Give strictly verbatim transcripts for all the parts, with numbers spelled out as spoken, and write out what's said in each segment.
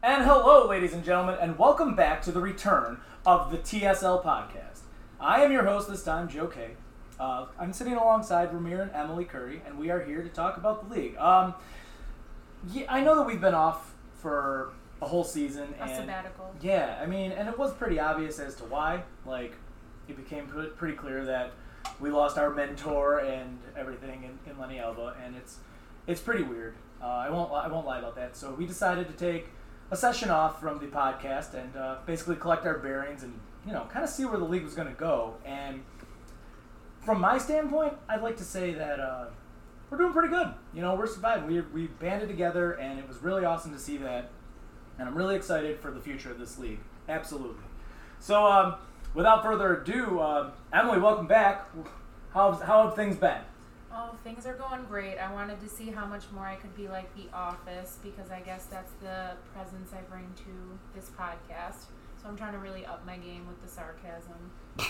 And hello, ladies and gentlemen, and welcome back to the return of the T S L podcast. I am your host this time, Joe K. Uh, I'm sitting alongside Ramir and Emily Curry, and we are here to talk about the league. Um, yeah, I know that we've been off for a whole season. A and sabbatical. Yeah, I mean, and it was pretty obvious as to why. Like, it became pretty clear that we lost our mentor and everything in, in Lenny Alba, and it's it's pretty weird. Uh, I won't I won't lie about that. So we decided to take a session off from the podcast and uh, basically collect our bearings and, you know, kind of see where the league was going to go. And from my standpoint, I'd like to say that uh, we're doing pretty good. You know, we're surviving. We we banded together, and it was really awesome to see that. And I'm really excited for the future of this league. Absolutely. So, um, without further ado, uh, Emily, welcome back. How's, how have things been? Oh, things are going great. I wanted to see how much more I could be like The Office, because I guess that's the presence I bring to this podcast. So I'm trying to really up my game with the sarcasm.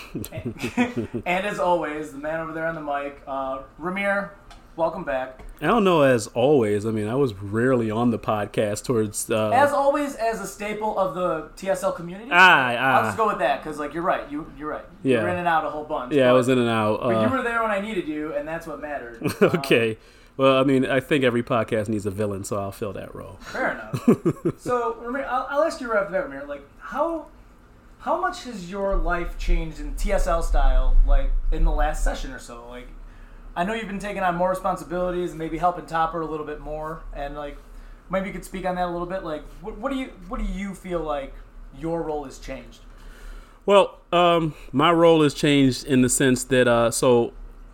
and, and as always, the man over there on the mic, uh, Ramir, welcome back. I don't know, as always. I mean, I was rarely on the podcast towards... Uh, as always, as a staple of the T S L community. Ah, ah. I'll just go with that, because, like, you're right. You, you're right. Yeah. You were in and out a whole bunch. Yeah, but, I was in and out. Uh, but you were there when I needed you, and that's what mattered. okay. Um, well, I mean, I think every podcast needs a villain, so I'll fill that role. Fair enough. So, Ramir, I'll, I'll ask you right off the bat, Ramir, like, how... How much has your life changed in T S L style, like, in the last session or so? Like, I know you've been taking on more responsibilities and maybe helping Topper a little bit more, and, like, maybe you could speak on that a little bit. Like, what, what do you what do you feel like your role has changed? Well, um, my role has changed in the sense that, uh, so,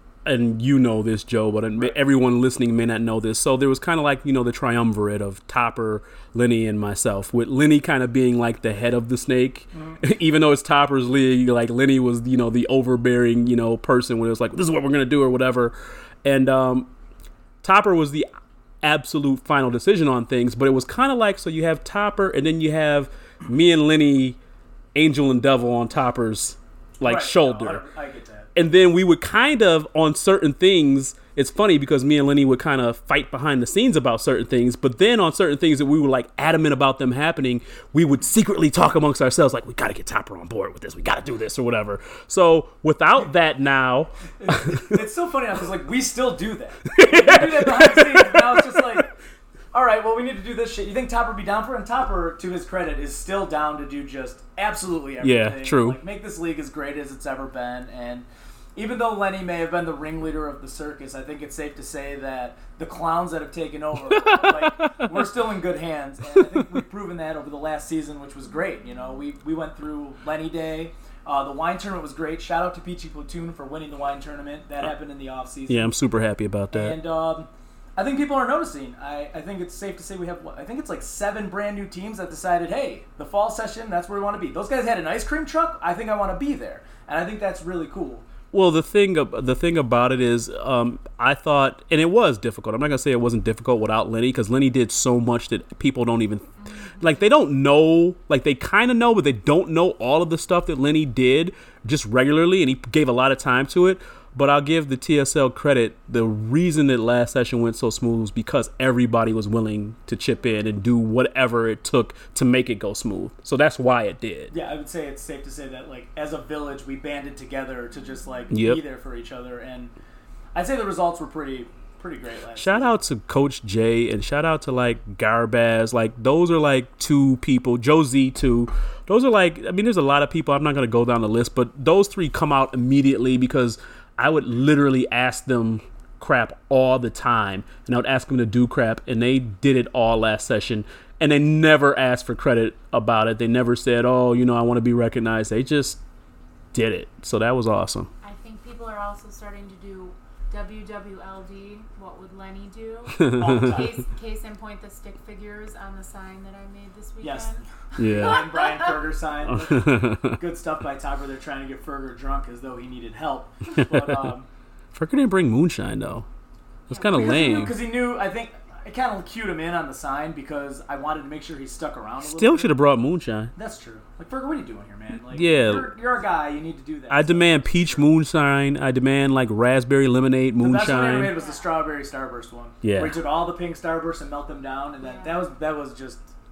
and you know this, Joe, but right. everyone listening may not know this. So there was kind of like, you know, the triumvirate of Topper, Lenny, and myself, with Lenny kind of being like the head of the snake. Mm-hmm. Even though it's Topper's league, like Lenny was, you know, the overbearing, you know, person when it was like, this is what we're going to do or whatever. And um, Topper was the absolute final decision on things, but it was kind of like, so you have Topper and then you have me and Lenny, Angel and Devil on Topper's like right. shoulder. No, I, I get that. And then we would kind of, on certain things, it's funny because me and Lenny would kind of fight behind the scenes about certain things, but then on certain things that we were like adamant about them happening, we would secretly talk amongst ourselves like, we got to get Topper on board with this, we got to do this or whatever. So without that now... it's, it's so funny now because like we still do that. We do that behind the scenes. Now it's just like, all right, well, we need to do this shit. You think Topper would be down for it? And Topper, to his credit, is still down to do just absolutely everything. Yeah, true. Like, make this league as great as it's ever been. And even though Lenny may have been the ringleader of the circus, I think it's safe to say that the clowns that have taken over, like, we're still in good hands. And I think we've proven that over the last season, which was great. You know, we we went through Lenny Day. Uh, the wine tournament was great. Shout out to Peachy Platoon for winning the wine tournament. That happened in the off season. Yeah, I'm super happy about that. And um, I think people are noticing. I, I think it's safe to say we have, I think it's like seven brand new teams that decided, hey, the fall session, that's where we want to be. Those guys had an ice cream truck. I think I want to be there. And I think that's really cool. Well, the thing the thing about it is, um, I thought, and it was difficult. I'm not gonna say it wasn't difficult without Lenny, because Lenny did so much that people don't even, like, they don't know, like they kind of know, but they don't know all of the stuff that Lenny did just regularly, and he gave a lot of time to it. But I'll give the T S L credit. The reason that last session went so smooth was because everybody was willing to chip in and do whatever it took to make it go smooth. So that's why it did. Yeah, I would say it's safe to say that, like, as a village, we banded together to just, like, yep. be there for each other. And I'd say the results were pretty pretty great last Shout season. out to Coach Jay and shout out to, like, Garbaz. Like, those are, like, two people. Joe Z, too. Those are, like, I mean, there's a lot of people. I'm not going to go down the list, but those three come out immediately because I would literally ask them crap all the time, and I would ask them to do crap, and they did it all last session, and they never asked for credit about it. They never said, oh, you know, I want to be recognized. They just did it. So that was awesome. I think people are also starting to do W W L D, what would Lenny do? case, case in point, the stick figures on the sign that I made this weekend. Yes. Yeah. And Brian Ferger sign. Good stuff by Topper. They're trying to get Ferger drunk as though he needed help. But um, Ferger didn't bring moonshine, though. That's kind of lame. Because he, he knew, I think, I kind of cued him in on the sign because I wanted to make sure he stuck around a little Still bit. should have brought moonshine. That's true. Like, Ferger, what are you doing here, man? Like, yeah. You're, you're a guy. You need to do that. I demand peach moonshine. I demand, like, raspberry lemonade moonshine. The best one I ever made was the strawberry starburst one. Yeah. Where he took all the pink starbursts and melt them down, and that, that was that was just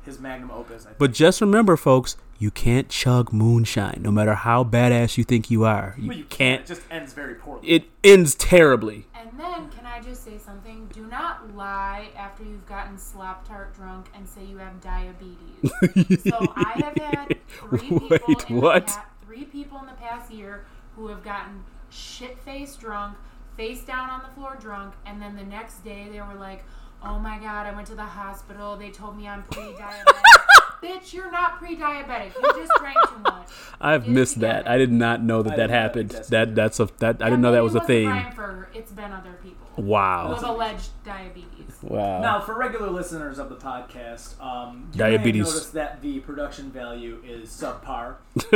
his magnum opus. I think. But just remember, folks, you can't chug moonshine, no matter how badass you think you are. You, well, you can't. It just ends very poorly. It ends terribly. And then, can I just say something? Do not lie after you've gotten slop tart drunk and say you have diabetes. So I have had three people Wait, in what? the pa- three people in the past year who have gotten shit-faced drunk, face down on the floor drunk, and then the next day they were like, "Oh my God, I went to the hospital. They told me I'm pre-diabetic." Bitch, you're not pre-diabetic. You just drank too much. I've Get it missed together. that. I did not know that I that didn't know happened. that. That that's a that I didn't And know that maybe was it a wasn't thing. Brian Ferger. It's been other people who Wow. have alleged diabetes. Wow. Now, for regular listeners of the podcast, um, you Diabetes. may have noticed that the production value is subpar.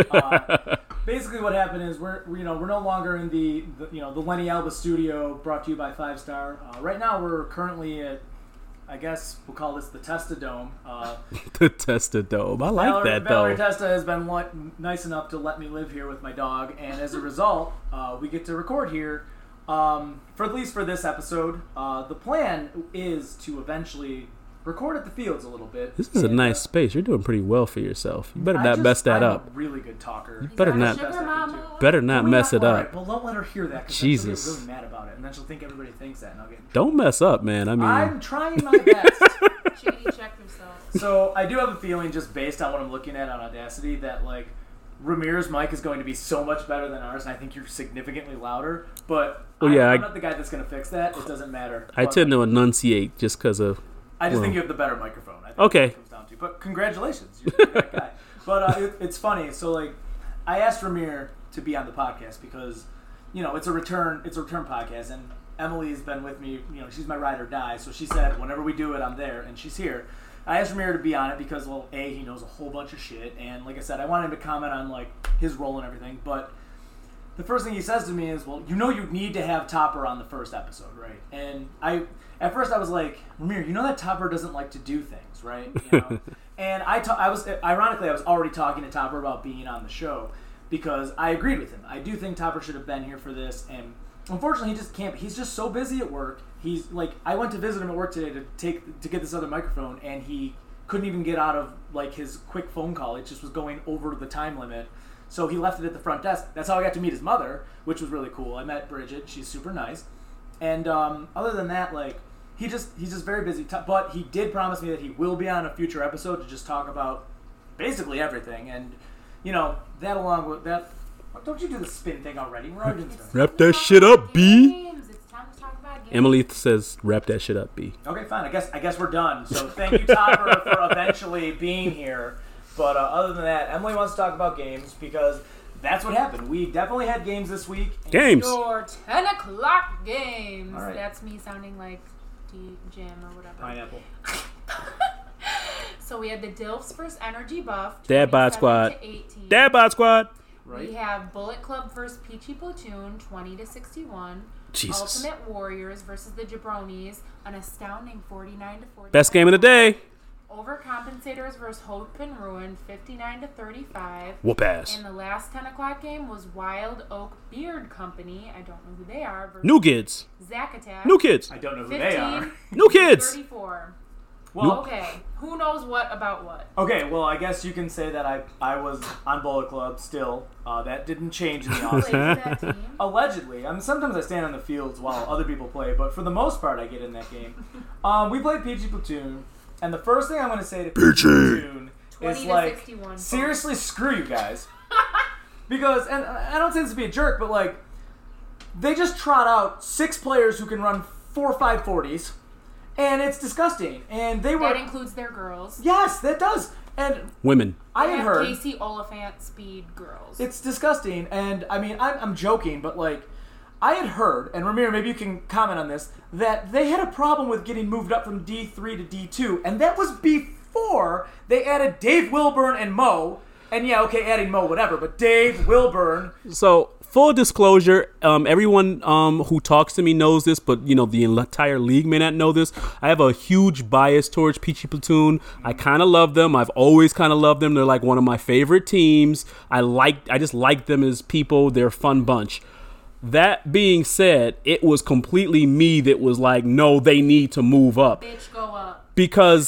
uh, basically, what happened is we're we, you know we're no longer in the, the you know the Lenny Alba studio brought to you by Five Star. Uh, right now, we're currently at, I guess we'll call this the Testadome. Uh, The Testadome. I like Valerie, that Valerie though. Testa has been what, nice enough to let me live here with my dog, and as a result, uh, we get to record here. Um, for at least for this episode, uh, the plan is to eventually record at the fields a little bit. This is a And, nice uh, space. You're doing pretty well for yourself. You better I not just- mess that I'm up. a really good talker. Is better that a not- sugar Best I can mama? do. Better not Can we mess it all up. right, well, don't let her hear that. 'Cause Jesus. then she'll get really mad about it, and then she'll think everybody thinks that, and I'll get. In Don't mess up, man. I mean, I'm trying my best. Shady checked herself. So I do have a feeling, just based on what I'm looking at on Audacity, that like Ramir's mic is going to be so much better than ours, and I think you're significantly louder. But Well, I'm, yeah, I'm I- not the guy that's going to fix that. It doesn't matter. I But tend to enunciate just because of. I just well. think you have the better microphone. I think Okay. that's what it comes down to. But congratulations, you're that guy. But uh, it, it's funny. So like, I asked Ramir to be on the podcast because, you know, it's a return. It's a return podcast, and Emily's been with me. You know, she's my ride or die. So she said, whenever we do it, I'm there, and she's here. I asked Ramir to be on it because, well, A, he knows a whole bunch of shit, and like I said, I wanted him to comment on like his role and everything. But the first thing he says to me is, well, you know you need to have Topper on the first episode, right? And I, at first I was like, Ramir, you know that Topper doesn't like to do things, right? You know? And I, ta- I was, ironically, I was already talking to Topper about being on the show because I agreed with him. I do think Topper should have been here for this, and unfortunately he just can't. He's just so busy at work. He's like, I went to visit him at work today to take, to get this other microphone, and he couldn't even get out of like his quick phone call. It just was going over the time limit. So he left it at the front desk. That's how I got to meet his mother, which was really cool. I met Bridget. She's super nice. And um, other than that, like, he just he's just very busy. T- but he did promise me that he will be on a future episode to just talk about basically everything. And, you know, that along with that... Don't you do the spin thing already? We're already doing It's it. Wrap time that to shit talk up, B. games. It's time to talk about games. Emily says, "Wrap that shit up, B." Okay, fine. I guess I guess we're done. So thank you, Topper, for eventually being here. But uh, other than that, Emily wants to talk about games because that's what happened. We definitely had games this week. And Games. Your ten o'clock games. All right. That's me sounding like D Jim or whatever. Pineapple. So we had the Dilfs versus Energy Buff. Dad Bod twenty-seven Squad. to eighteen. Dad Bod Squad. Right? We have Bullet Club versus Peachy Platoon, twenty to sixty-one. Jesus. Ultimate Warriors versus the Jabronis, an astounding forty-nine to forty. Best game of the day. Overcompensators versus Hope and Ruin, fifty-nine to thirty-five. Whoop ass. And the last ten o'clock game was Wild Oak Beard Company. I don't know who they are. Versus New kids. Zack Attack. New kids. I don't know who fifteen they are. New kids. thirty-four. Well, Okay, who knows what about what? okay. Well, I guess you can say that I I was on Bullet Club still. Uh, that didn't change in the Who off plays that team? Allegedly. I mean, sometimes I stand on the fields while other people play, but for the most part, I get in that game. Um, we played Peachy Platoon, and the first thing I'm going to say to Peachy Platoon twenty is to like, sixty-one. seriously, screw you guys. Because, and I don't say this to be a jerk, but like, they just trot out six players who can run four five forties, and it's disgusting. And they were That includes their girls. yes, that does. And Women. I They had have heard Casey Oliphant speed girls. it's disgusting. And I mean, I'm, I'm joking, but like, I had heard, and Ramir, maybe you can comment on this, that they had a problem with getting moved up from D three to D two, and that was before they added Dave Wilburn and Mo. And yeah, okay, adding Mo, whatever, but Dave Wilburn. So, full disclosure, um, everyone um, who talks to me knows this, but you know the entire league may not know this. I have a huge bias towards Peachy Platoon. I kind of love them. I've always kind of loved them. They're like one of my favorite teams. I like. I just like them as people. They're a fun bunch. That being said, it was completely me that was like, no, they need to move up Bitch, go up. because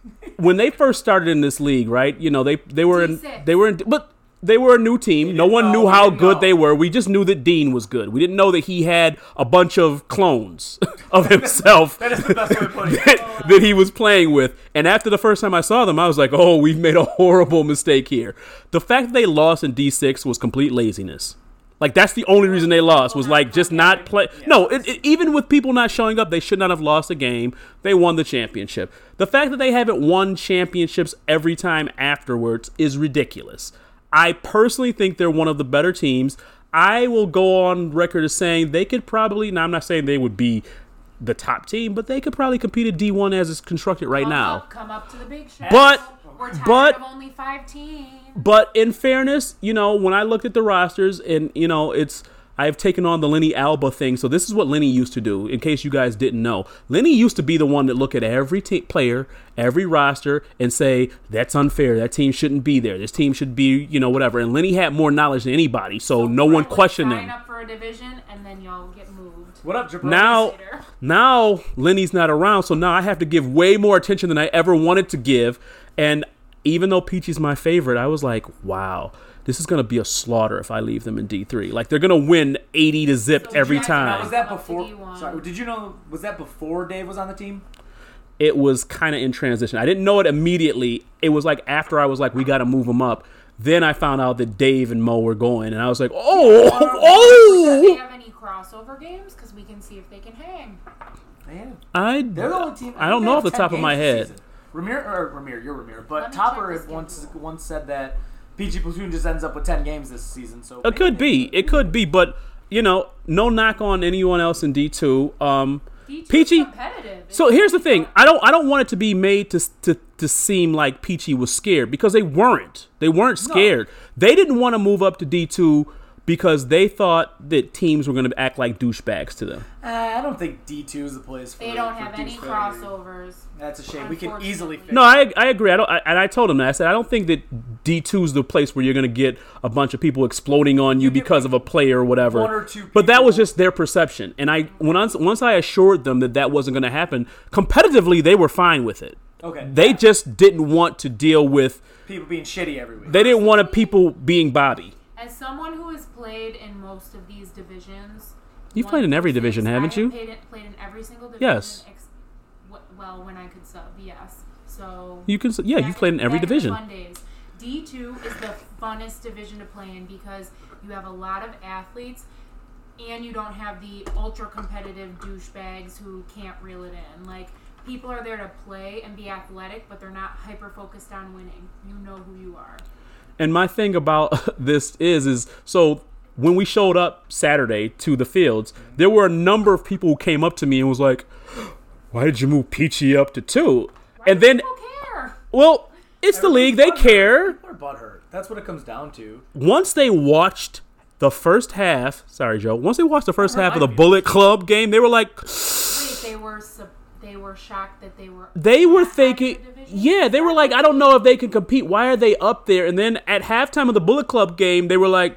when they first started in this league, right? You know, they they were in D six. they were in, but they were a new team. No one know, knew we how didn't good know. they were. We just knew that Dean was good. We didn't know that he had a bunch of clones of himself That is the best way of putting it. that, that he was playing with. And after the first time I saw them, I was like, oh, we've made a horrible mistake here. The fact that they lost in D six was complete laziness. Like, that's the only reason they lost, was like just not play. No, it, it, even with people not showing up, they should not have lost a game. They won the championship. The fact that they haven't won championships every time afterwards is ridiculous. I personally think they're one of the better teams. I will go on record as saying they could probably, now I'm not saying they would be the top team, but they could probably compete at D one as it's constructed right come now. Up, come up to the big show. But, We're tired but, of only five teams. but in fairness, you know, when I looked at the rosters and, you know, it's, I've taken on the Lenny Alba thing. So this is what Lenny used to do, in case you guys didn't know. Lenny used to be the one that look at every te- player, every roster, and say, that's unfair. That team shouldn't be there. This team should be, you know, whatever. And Lenny had more knowledge than anybody, so no one Would questioned sign him. up for a division, and then y'all get moved. What up, Jabroni? Now, Later. now Lenny's not around, so now I have to give way more attention than I ever wanted to give. And even though Peachy's my favorite, I was like, wow, this is going to be a slaughter if I leave them in D three. Like, they're going to win eighty to zip So every Jackson, time. was that Up to before? D one. Sorry, did you know? Was that before Dave was on the team? It was kind of in transition. I didn't know it immediately. It was like after I was like, we got to move them up. Then I found out that Dave and Mo were going, and I was like, oh, Do they oh. have any crossover games? Because we can see if they can hang. Man, I, they're the only team. I don't think know they off the have top ten of my games head. this season. Ramir, or Ramir, you're Ramir, Let but me Topper check had the once schedule. once said that P G Platoon just ends up with ten games this season. So It could be. It could be. But, you know, no knock on anyone else in D two. Um, D two Peachy. is competitive. So It's here's the really thing. fun. I don't I don't want it to be made to to to seem like Peachy was scared, because they weren't. They weren't scared. They didn't want to move up to D two because they thought that teams were going to act like douchebags to them. Uh, I don't think D two is the place for. They don't for have any douchebaggery. crossovers. That's a shame. We can easily fix. No, I I agree. I don't. I, and I told him that. I said I don't think that D two is the place where you're going to get a bunch of people exploding on you get because of a player or whatever. one or two But that was people. just their perception. And I when I, once I assured them that that wasn't going to happen, competitively they were fine with it. Okay. They just didn't want to deal with. people being shitty every week. They didn't want people being Bobby. As someone who has played in most of these divisions, You've one played in through every six, division, I haven't have you? Played in, played in every single division. Yes. Ex- w- well, when I could sub, yes. So You can. Yeah, back you've played in every back the division. fun days. D two is the funnest division to play in because you have a lot of athletes, and you don't have the ultra competitive douchebags who can't reel it in. Like, people are there to play and be athletic, but they're not hyper focused on winning. You know who you are. And my thing about this is, is so when we showed up Saturday to the fields, there were a number of people who came up to me and was like, "Why did you move Peachy up to two?" Why And do then, people care? well, it's the league; they Everyone's butthurt. care. People are butthurt. That's what it comes down to. Once they watched the first half, sorry, Joe. Once they watched the first hurt half of my the Bullet Club game, they were like, Wait, they were sub- they were shocked that they were. they were that high in thinking, the division? yeah, they were like, I don't know if they can compete. Why are they up there? And then at halftime of the Bullet Club game, they were like,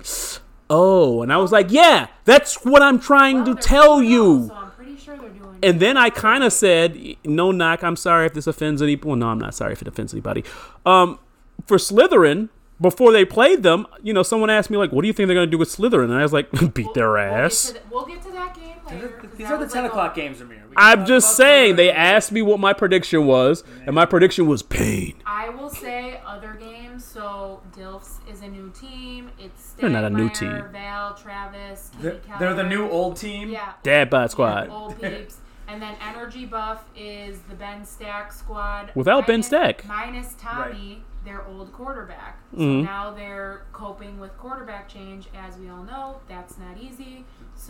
oh, and I was like, yeah, that's what I'm trying Well, to they're tell doing you. well, so I'm pretty sure they're doing. And then I kind of said, no knock, I'm sorry if this offends any. Well, no, I'm not sorry if it offends anybody. Um, for Slytherin, before they played them, you know, someone asked me, like, what do you think they're going to do with Slytherin? And I was like, beat We'll- their we'll get ass. to the- We'll get to that game later. 'cause These that are the was ten like o'clock a- games, Ramir. We can I'm talk just about saying, they Slytherin. asked me what my prediction was, and my prediction was pain. I will say other games. So Dilfs is a new team. It's They're not a new Stagmeyer, team. Val, Travis, They're, Katie they're the Keller. new old team. Yeah. Dad bod squad. Old peeps. And then Energy Buff is the Ben Stack squad. Without Ben minus- Stack. Minus Tommy, their old quarterback. So Mhm. now they're coping with quarterback change. As we all know, that's not easy.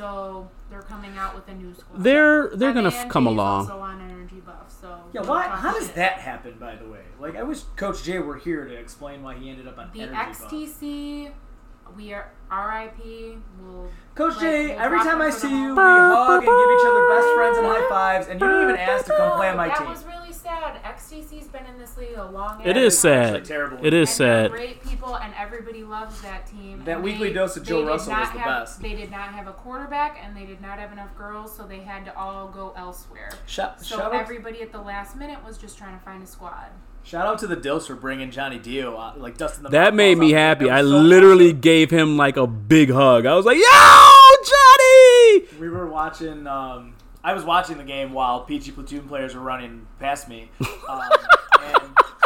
So they're coming out with a new squad. They're they're Emma gonna f- come Angie is along. also on Energy Buff. So Yeah, don't why? talk How does shit. that happen, by the way? Like, I wish Coach Jay were here to explain why he ended up on The Energy X T Buff. C, we are R I P. We'll Coach like, Jay, we'll every rock time him I for see the you, we whole- hug and give each other best friends and high fives, and you didn't even ask to come play on my that team. was really sad. X T C's been in this league a long. It ass is time. sad. Actually terrible. It is And they're sad. great people, and everybody loves that team. That And weekly they- dose of they Joe did Russell not was the have- best. They did not have a quarterback, and they did not have enough girls, so they had to all go elsewhere. Shout, So shout out, everybody at the last minute was just trying to find a squad. Shout out to the Dills for bringing Johnny Dio out, like dusting the That made me out. happy. I That was so literally awesome. gave him like a big hug. I was like, "Yo, Johnny!" We were watching. Um, I was watching the game while Peachy Platoon players were running past me, um, and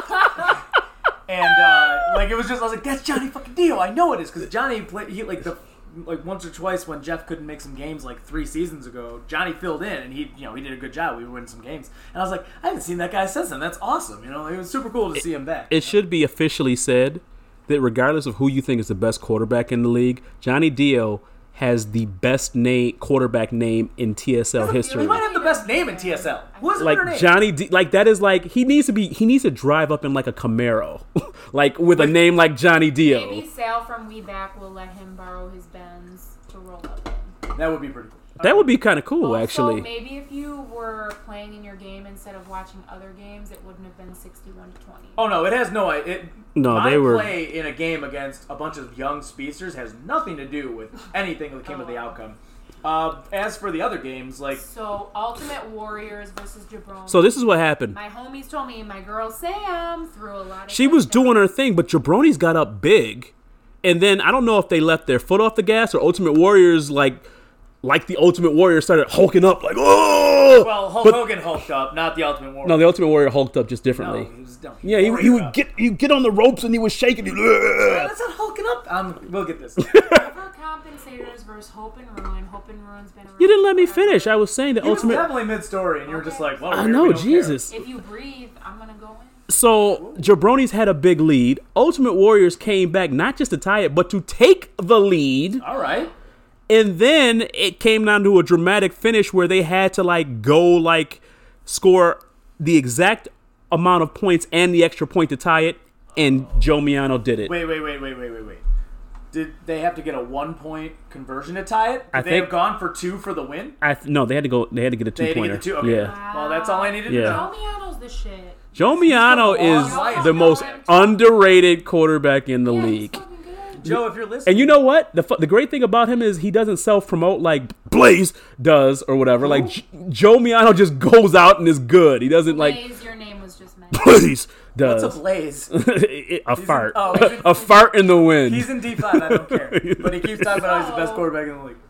and uh, like it was just. I was like, "That's Johnny fucking Dio. I know it is," because Johnny played. He like the like once or twice when Jeff couldn't make some games like three seasons ago. Johnny filled in and he you know he did a good job. We were winning some games, and I was like, I haven't seen that guy since then. That's awesome. You know, it was super cool to see him back. It should be officially said that regardless of who you think is the best quarterback in the league, Johnny Dio has the best name quarterback name in T S L history. He might have the best name in T S L. Who has a better name? Like Johnny D, like that is like he needs to be he needs to drive up in like a Camaro, like with a name like Johnny Dio. Maybe Sal from We Back will let him borrow his Benz to roll up in. That would be pretty cool. That would be kind of cool, Also, actually. maybe if you were playing in your game instead of watching other games, it wouldn't have been sixty-one to twenty. Oh no, it has no. It No, my they were- play in a game against a bunch of young speedsters has nothing to do with anything that came with the outcome. Uh, as for the other games, like So, Ultimate Warriors versus Jabroni. So this is what happened. My homies told me my girl Sam threw a lot of She was touchdowns. doing her thing, but Jabroni's got up big, and then I don't know if they left their foot off the gas or Ultimate Warriors like. Like the Ultimate Warrior started hulking up, like oh. well, Hulk But- Hogan hulked up, not the Ultimate Warrior. No, the Ultimate Warrior hulked up just No, differently. he was no, Yeah, he, he warrior would up. get he would get on the ropes and he was shaking. He, Yeah, that's not hulking up. Um, we'll get this. Overcompensators versus Hope and Ruin. Hope and Ruin's been around. You didn't let me forever. finish. I was saying the He was Ultimate. definitely mid-story, and you were just like, well, I we know, don't care. Jesus. If you breathe, I'm gonna go in. So Jabroni's had a big lead. Ultimate Warriors came back not just to tie it, but to take the lead. All right. And then it came down to a dramatic finish where they had to like go like score the exact amount of points and the extra point to tie it. And Joe Miano did it. Wait, wait, wait, wait, wait, wait, wait. Did they have to get a one-point conversion to tie it? Did I they think- have gone for two for the win? I th- no, they had to go. They had to get a two They had to pointer. get the two. Okay. Yeah. Well, that's all I needed Yeah. to know. Joe Miano's the shit. Joe Miano He's got a is long life. the most underrated quarterback in the Yeah, he's league. fucking good. Joe, if you're listening, And you know what? The fu- the great thing about him is he doesn't self promote like Blaze does or whatever. Like J- Joe Miano just goes out and is good. He doesn't like Blaze, your name was just mentioned. Blaze what's does a blaze? a fart, oh, he's in- a fart in the wind. He's in D five. I don't care, but he keeps talking about how he's the best quarterback in the league.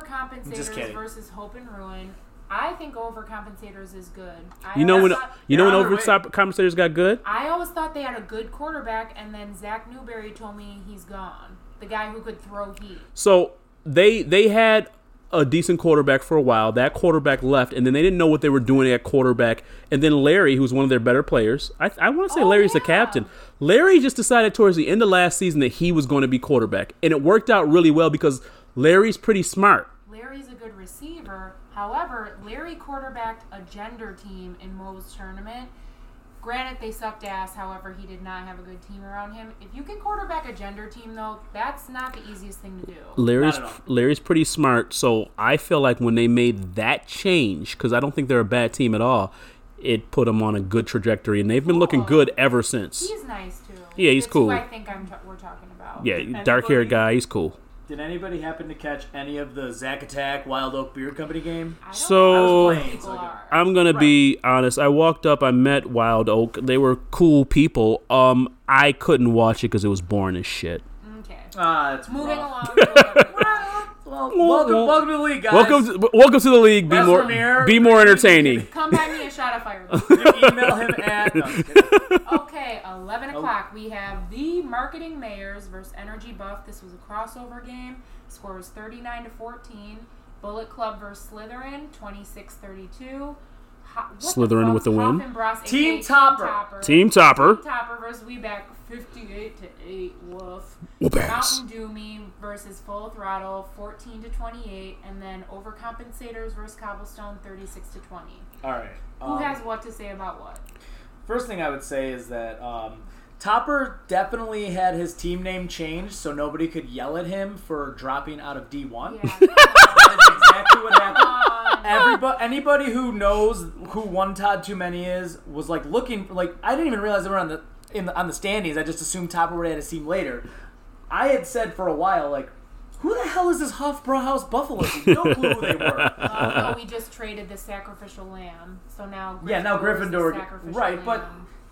Just kidding. Overcompensators versus Hope and Ruin. I think Overcompensators is good. I You know when always thought- you know when They're on their over compensators got good. I always thought they had a good quarterback, and then Zach Newberry told me he's gone. The guy who could throw heat. So they they had a decent quarterback for a while. That quarterback left, and then they didn't know what they were doing at quarterback. And then Larry, who's one of their better players, I, I want to say Oh, Larry's the yeah. captain. Larry just decided towards the end of last season that he was going to be quarterback, and it worked out really well because Larry's pretty smart. Larry's a good receiver. However, Larry quarterbacked a gender team in Mo's tournament. Granted, they sucked ass. However, he did not have a good team around him. If you can quarterback a gender team, though, that's not the easiest thing to do. Larry's Not at all. Larry's pretty smart, so I feel like when they made that change, because I don't think they're a bad team at all, it put them on a good trajectory, and they've been looking Cool. good ever since. He's nice too. Yeah, he's That's cool. Who I think I'm t- we're talking about. Yeah, dark haired guy, he's cool. Did anybody happen to catch any of the Zack Attack Wild Oak Beer Company game? I don't So- know I who was these playing, people so I are. I'm gonna be honest. I walked up, I met Wild Oak. They were cool people. Um, I couldn't watch it because it was boring as shit. Okay. Ah, it's Moving rough. along. to whatever. Well, welcome, welcome to the league, guys. Welcome, to, welcome to the league. Be Best more, premiere. be more entertaining. Come buy me a shot of fire. You can email him at. No, I'm just kidding. Okay, eleven o'clock. We have the Marketing Mayors versus Energy Buff. This was a crossover game. Score was thirty-nine to fourteen. Bullet Club versus Slytherin, twenty-six thirty-two. Ho- what Slytherin fuck? with the win. Hoff and Bros, Team aka Topper. Team Topper. Team Topper versus We Back, fifty-eight to eight. Woof. Whoop-ass. Mountain Dew Me versus Full Throttle, fourteen to twenty-eight, and then Overcompensators versus Cobblestone, thirty-six to twenty. All right. Who um, has what to say about what? First thing I would say is that um, Topper definitely had his team name changed so nobody could yell at him for dropping out of D one. Yeah. That is exactly what happened. Um, Everybody, anybody who knows who One Todd Too Many is was like looking for, like, I didn't even realize they were on the in the, on the standings. I just assumed Topper would have had a team later. I had said for a while, like, who the hell is this Hofbrauhaus Buffalo team? No clue who they were. Uh, no, we just traded the sacrificial lamb, so now Gryffindor Yeah, now is the Gryffindor- sacrificial right, but- lamb.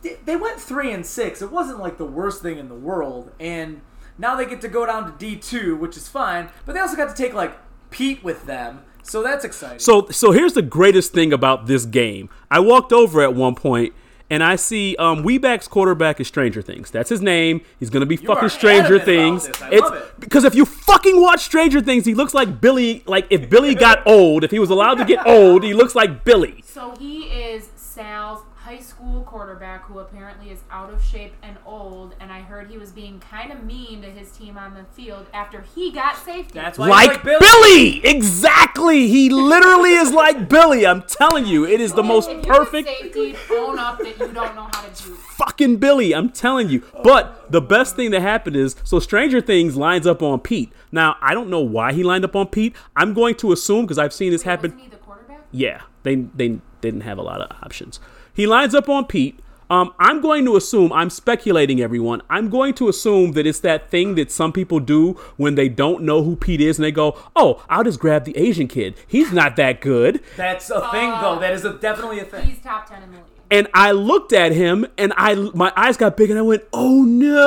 they, they went three and six. It wasn't like the worst thing in the world, and now they get to go down to D two, which is fine. But they also got to take like Pete with them, so that's exciting. So, so here's the greatest thing about this game. I walked over at one point. And I see um, Weeback's quarterback is Stranger Things. That's his name. He's gonna be You fucking are Stranger adamant Things. about this. I It's love it. because if you fucking watch Stranger Things, he looks like Billy. Like if Billy got old, if he was allowed to get old, he looks like Billy. So he is Sal's high school quarterback who apparently is out of shape and old, and I heard he was being kind of mean to his team on the field after he got safety. That's why Like, he's like Billy. Billy, exactly. He literally is like Billy. I'm telling you, it is the most if perfect. You get safety, own up that you don't know how to do. Fucking Billy, I'm telling you. But the best thing that happened is, so Stranger Things lines up on Pete. Now, I don't know why he lined up on Pete. I'm going to assume, because I've seen this Wait, happen. wasn't he the quarterback? Yeah, they they didn't have a lot of options. He lines up on Pete. Um, I'm going to assume, I'm speculating, everyone. I'm going to assume that it's that thing that some people do when they don't know who Pete is and they go, oh, I'll just grab the Asian kid. He's not that good. That's a thing, Uh, though. That is a, definitely a thing. He's top ten in the league. And I looked at him, and I my eyes got big, and I went, "Oh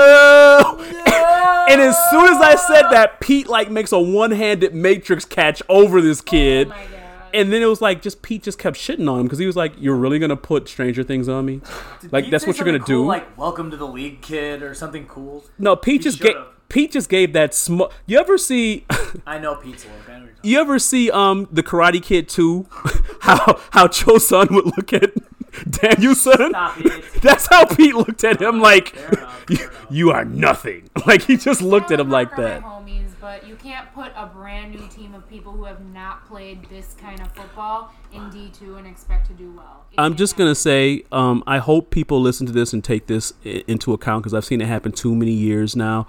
no!" No! And as soon as I said that, Pete like makes a one-handed Matrix catch over this kid, Oh my god. and then it was like just Pete just kept shitting on him because he was like, "You're really gonna put Stranger Things on me? Did Like Pete that's say what you're gonna something cool, do?" Like, welcome to the league, kid, or something cool. No, Pete He just gave should've. Pete just gave that sm- You ever see? I know Pete's look. I know what you're talking You ever see um the Karate Kid two? how how Cho-sun would look at Daniel-san? Stop it. That's how Pete looked at him, like, Fair enough, fair you, enough. you are nothing. Like, he just looked at him like I that. love my homies, but you can't put a brand new team of people who have not played this kind of football in D two and expect to do well. It I'm can't just going to happen. say, um, I hope people listen to this and take this I- into account because I've seen it happen too many years now.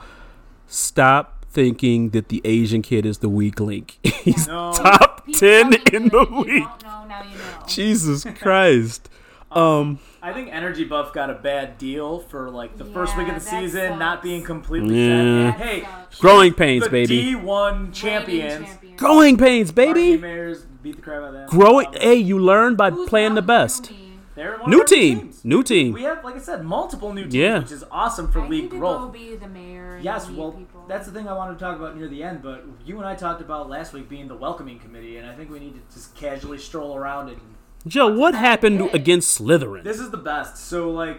Stop thinking that the Asian kid is the weak link. He's No. top Pete's ten fucking in good. the If you league. don't know, now you know. Jesus Christ. Um, I think Energy Buff got a bad deal for like the first week of Yeah, the that season sucks. not being completely Yeah. set. And That hey, sucks. growing pains, the baby. D one Reigning champions. champion. Growing pains, Marquee baby. Mayors beat the crap out of them. Growing. Um, Hey, you learn by Who's playing the on best. team? they're one New of our team. teams. New team. We have, like I said, multiple new teams, Yeah. which is awesome for I league need to growth. go be the mayor. And Yes, lead well, people. that's the thing I wanted to talk about near the end, but you and I talked about last week being the welcoming committee, and I think we need to just casually stroll around and Joe, what happened it. against Slytherin? this is the best. So, like,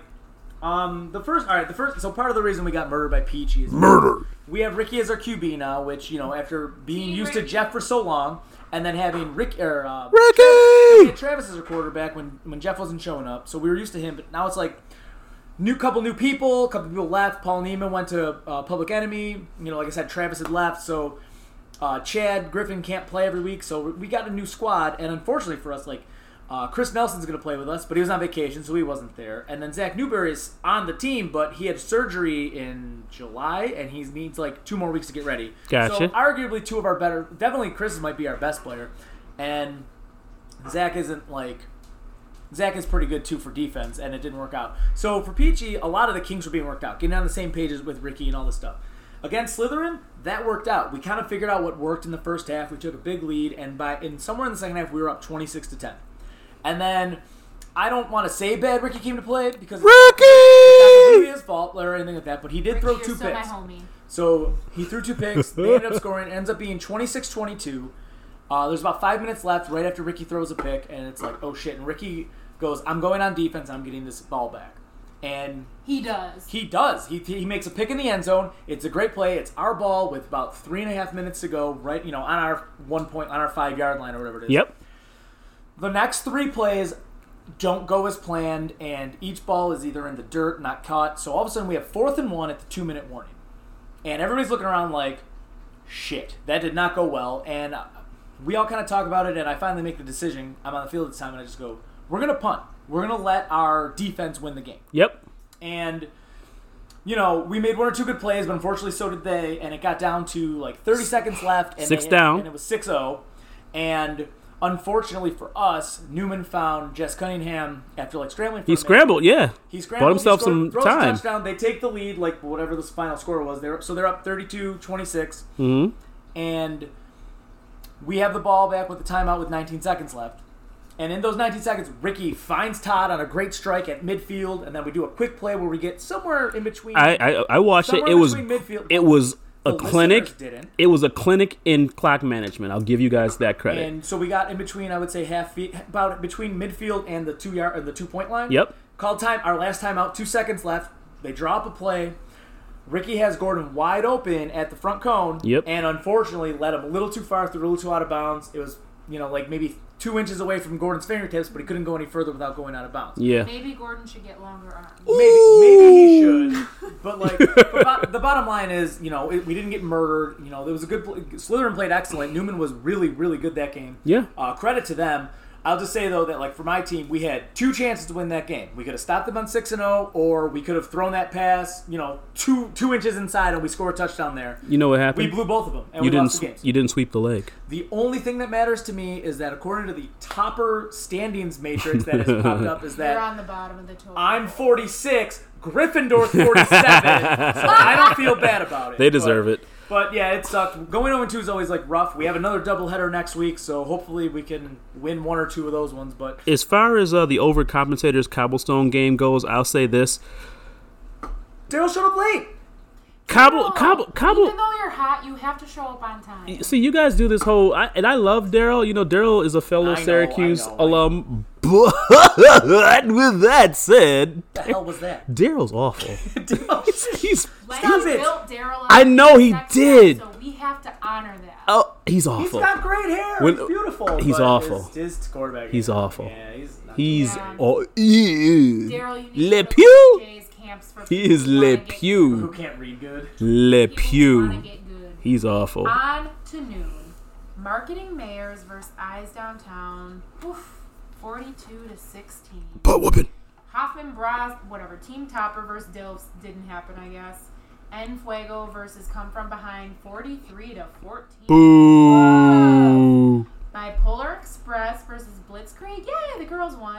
um, the first, all right, the first, so part of the reason we got murdered by Peachy is Murder. we have Ricky as our Q B now, which, you know, after being Team used to Ricky. Jeff for so long, and then having Rick, or, uh, Ricky! we had Travis as our quarterback when, when Jeff wasn't showing up, so we were used to him, but now it's like, new couple new people, couple people left. Paul Neiman went to uh, Public Enemy. You know, like I said, Travis had left, so uh, Chad Griffin can't play every week. So we got a new squad, and unfortunately for us, like uh, Chris Nelson's going to play with us, but he was on vacation, so he wasn't there. And then Zach Newberry is on the team, but he had surgery in July, and he needs like two more weeks to get ready. Gotcha. So arguably two of our better, definitely Chris might be our best player, and Zach isn't like. Zach is pretty good too for defense, and it didn't work out. So for Peachy, a lot of the kinks were being worked out, getting on the same pages with Ricky and all this stuff. Against Slytherin, that worked out. We kind of figured out what worked in the first half. We took a big lead, and by in somewhere in the second half, we were up twenty-six to ten. And then I don't want to say bad Ricky came to play because it's not Ricky! completely his fault or anything like that, but he did Ricky, throw you're two still picks. my homie. So he threw two picks. They ended up scoring. It ends up being twenty-six twenty-two. Uh, there's about five minutes left right after Ricky throws a pick, and it's like, oh shit. And Ricky goes, I'm going on defense. I'm getting this ball back. And He does. he does. He, he makes a pick in the end zone. It's a great play. It's our ball with about three and a half minutes to go, right, you know, on our one point, on our five-yard line or whatever it is. Yep. The next three plays don't go as planned, and each ball is either in the dirt, not caught. So all of a sudden we have fourth and one at the two-minute warning. And everybody's looking around like, shit, that did not go well. And we all kind of talk about it, and I finally make the decision. I'm on the field at the time, and I just go, we're going to punt. We're going to let our defense win the game. Yep. And, you know, we made one or two good plays, but unfortunately so did they, and it got down to like thirty seconds left. And Six they, down. And it was six oh. And unfortunately for us, Newman found Jess Cunningham after like scrambling for He a minute. scrambled, yeah. He scrambled. Bought himself he scored, some throws time. A touchdown. They take the lead, like whatever the final score was. They're so they're up thirty-two twenty-six, hmm and we have the ball back with the timeout with nineteen seconds left. And in those nineteen seconds, Ricky finds Todd on a great strike at midfield, and then we do a quick play where we get somewhere in between. I I, I watched it. somewhere It was midfield. it was a The clinic. listeners didn't. It was a clinic in clock management. I'll give you guys that credit. And so we got in between, I would say, half feet, about between midfield and the two yard, or the two point line. Yep. Called time. Our last time out, two seconds left. They drop a play. Ricky has Gordon wide open at the front cone. Yep. And unfortunately, led him a little too far, threw a little too out of bounds. It was, you know, like maybe two inches away from Gordon's fingertips, but he couldn't go any further without going out of bounds. Yeah. Maybe Gordon should get longer arms. Maybe, maybe he should. But like, the, bo- the bottom line is, you know, it, we didn't get murdered. You know, there was a good. Play. Slytherin played excellent. Newman was really, really good that game. Yeah. Uh, credit to them. I'll just say though that like for my team, we had two chances to win that game. We could have stopped them on six and zero, or we could have thrown that pass, you know, two two inches inside, and we score a touchdown there. You know what We happened? blew both of them, and you we didn't. lost the sw- games. You didn't sweep the leg. The only thing that matters to me is that according to the Topper standings matrix that has popped up, is They're that on the bottom of the total. I'm forty-six, Gryffindor's forty-seven, so I don't feel bad about it. They deserve but, it. But yeah, it sucked. Going oh and two is always like rough. We have another doubleheader next week, so hopefully we can win one or two of those ones. But As far as uh, the overcompensators cobblestone game goes, I'll say this: Daryl showed up late. Cobble, No, cobble, cobble. Even though you're hot, you have to show up on time. See, you guys do this whole, I, and I love Daryl. You know, Daryl is a fellow I know, Syracuse I know, I know. alum. But with that said, The hell was that? Daryl's awful. Daryl- He's, Lenny Stop it. built Daryl up I know he next did. time, So we have to honor that. oh, he's He's awful. got great hair. When- he's beautiful. he's but awful. His, his quarterback. He's yeah, awful. Yeah, he's. Not He's Yeah. oh, ew. Daryl, you need Le to go to Pew. Jay's camps for He people is who wanna Le get- who Pew. can't read good. Le people who wanna Pew. get good. He's awful. On to noon. Marketing Mayors versus Eyes Downtown. Oof, forty-two to sixteen. Butt whooping. Hoffman Bras, whatever. Team Topper versus Dilfs didn't happen, I guess. En Fuego versus Come From Behind, forty-three to fourteen. Boo. Bipolar Express versus Blitzkrieg. Yay, the girls won.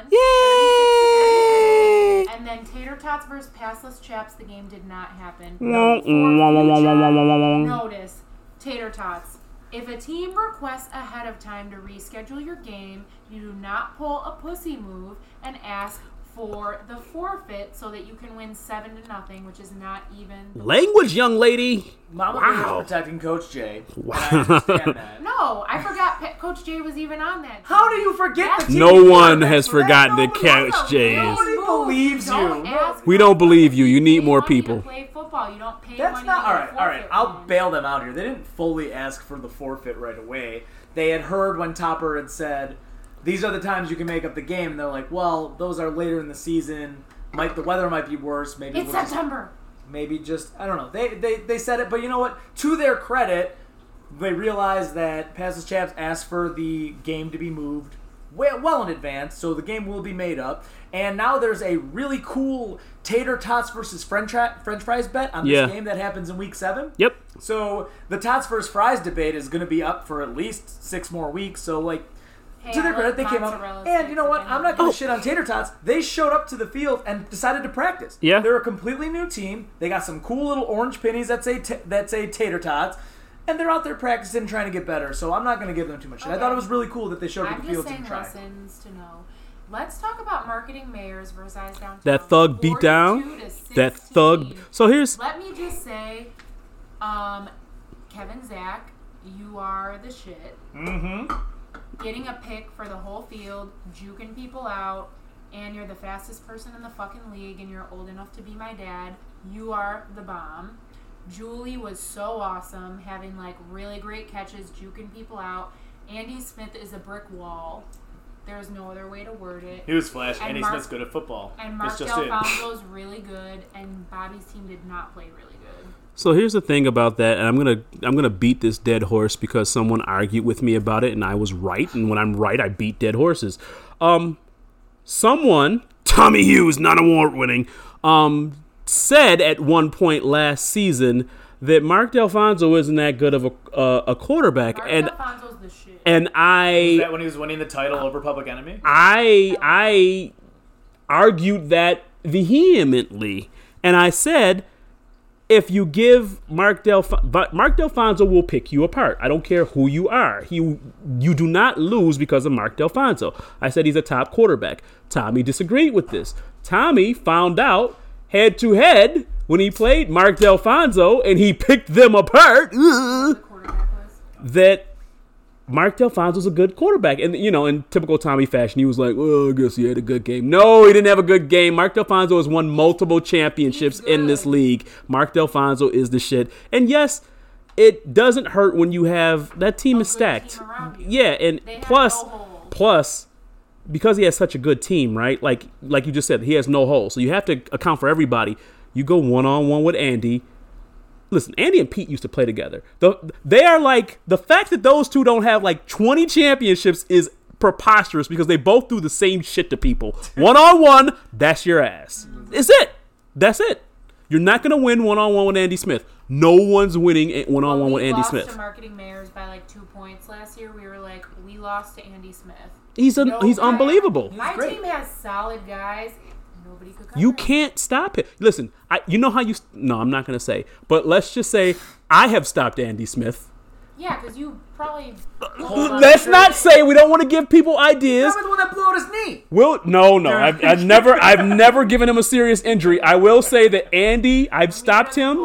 Yay. And then Tater Tots versus Passless Chaps. The game did not happen. Wah, Note for wah, wah, wah, wah, wah, wah, wah. future notice. Tater Tots. If a team requests ahead of time to reschedule your game, you do not pull a pussy move and ask for the forfeit so that you can win seven to nothing, which is not even. Language, young lady. Mama Wow. was protecting Coach Jay. Wow. And I understand that. No, I forgot Pe- Coach Jay was even on that. How do you forget the team? No one quarterbacks has for that? forgotten that Nobody- Coach That's a Jay real is. Nobody move. believes Don't you. ask We for don't believe you. You pay need more money to people. play football. You don't pay That's money not to all get right. a All right, forfeit I'll win. bail them out here. They didn't fully ask for the forfeit right away. They had heard when Topper had said, "These are the times you can make up the game," and they're like, "Well, those are later in the season. Might the weather might be worse. Maybe It's we'll just, September. maybe just I don't know." They they they said it, but you know what? To their credit, they realized that Passes Chaps asked for the game to be moved well, well in advance, so the game will be made up. And now there's a really cool Tater Tots versus French, French fries bet on this Yeah. game that happens in week seven. Yep. So the Tots versus Fries debate is going to be up for at least six more weeks. So like, Hey, to their I credit, they like came out. mozzarella And you know sticks what? if I'm they not going Oh. to shit on Tater Tots. They showed up to the field and decided to practice. Yeah. They're a completely new team. They got some cool little orange pennies that say t- that say Tater Tots. And they're out there practicing, trying to get better. So I'm not going to give them too much shit. I Okay. thought it was really cool that they showed up I'm to the just field saying and tried. lessons to know. Let's talk about Marketing Mayors versus Eyes Downtown. That thug beat down. forty-two to That sixteen. thug. So here's. Let me just say, um, Kevin Zach, you are the shit. Mm-hmm. Getting a pick for the whole field, juking people out, and you're the fastest person in the fucking league, and you're old enough to be my dad. You are the bomb. Julie was so awesome, having like really great catches, juking people out. Andy Smith is a brick wall. There's no other way to word it. He was flash. And Andy Mark- Smith's good at football. And That's Mark just it. Delfonso's really good, and Bobby's team did not play really good. So here's the thing about that, and I'm gonna I'm gonna beat this dead horse because someone argued with me about it, and I was right. And when I'm right, I beat dead horses. Um, someone, Tommy Hughes, non award winning, um, said at one point last season that Mark Delfonso isn't that good of a uh, a quarterback, Mark and Delfonso's the shit. and Is I that when he was winning the title over Public Enemy? I I argued that vehemently, and I said if you give Mark Delf- Mark Delfonso will pick you apart. I don't care who you are. He, you do not lose because of Mark Delfonso. I said he's a top quarterback. Tommy disagreed with this. Tommy found out head to head when he played Mark Delfonso and he picked them apart. Ugh, that Mark Delfonso's a good quarterback. And, you know, in typical Tommy fashion, he was like, well, I guess he had a good game. No, he didn't have a good game. Mark Delfonso has won multiple championships in this league. Mark Delfonso is the shit. And, yes, it doesn't hurt when you have – that team A is good stacked. team around you. Yeah, and They have plus, no holes. plus, because he has such a good team, right? Like, like you just said, he has no holes. So you have to account for everybody. You go one-on-one with Andy. Listen, Andy and Pete used to play together. The, they are like, the fact that those two don't have like twenty championships is preposterous because they both do the same shit to people. One-on-one, that's your ass. It's it. That's it. You're not going to win one-on-one with Andy Smith. No one's winning one-on-one When with we Andy lost Smith. to Marketing Mayors by like two points last year, we were like, we lost to Andy Smith. He's, a, No, he's man. unbelievable. He's My great. team has solid guys. Nobody could cover You him. can't stop it. Listen, I, you know how you... No, I'm not going to say. But let's just say I have stopped Andy Smith. Yeah, because you probably. Let's not say we don't want to give people ideas. Remember the one that blew out his knee? Will no no I've, I've never I've never given him a serious injury. I will say that Andy I've stopped him.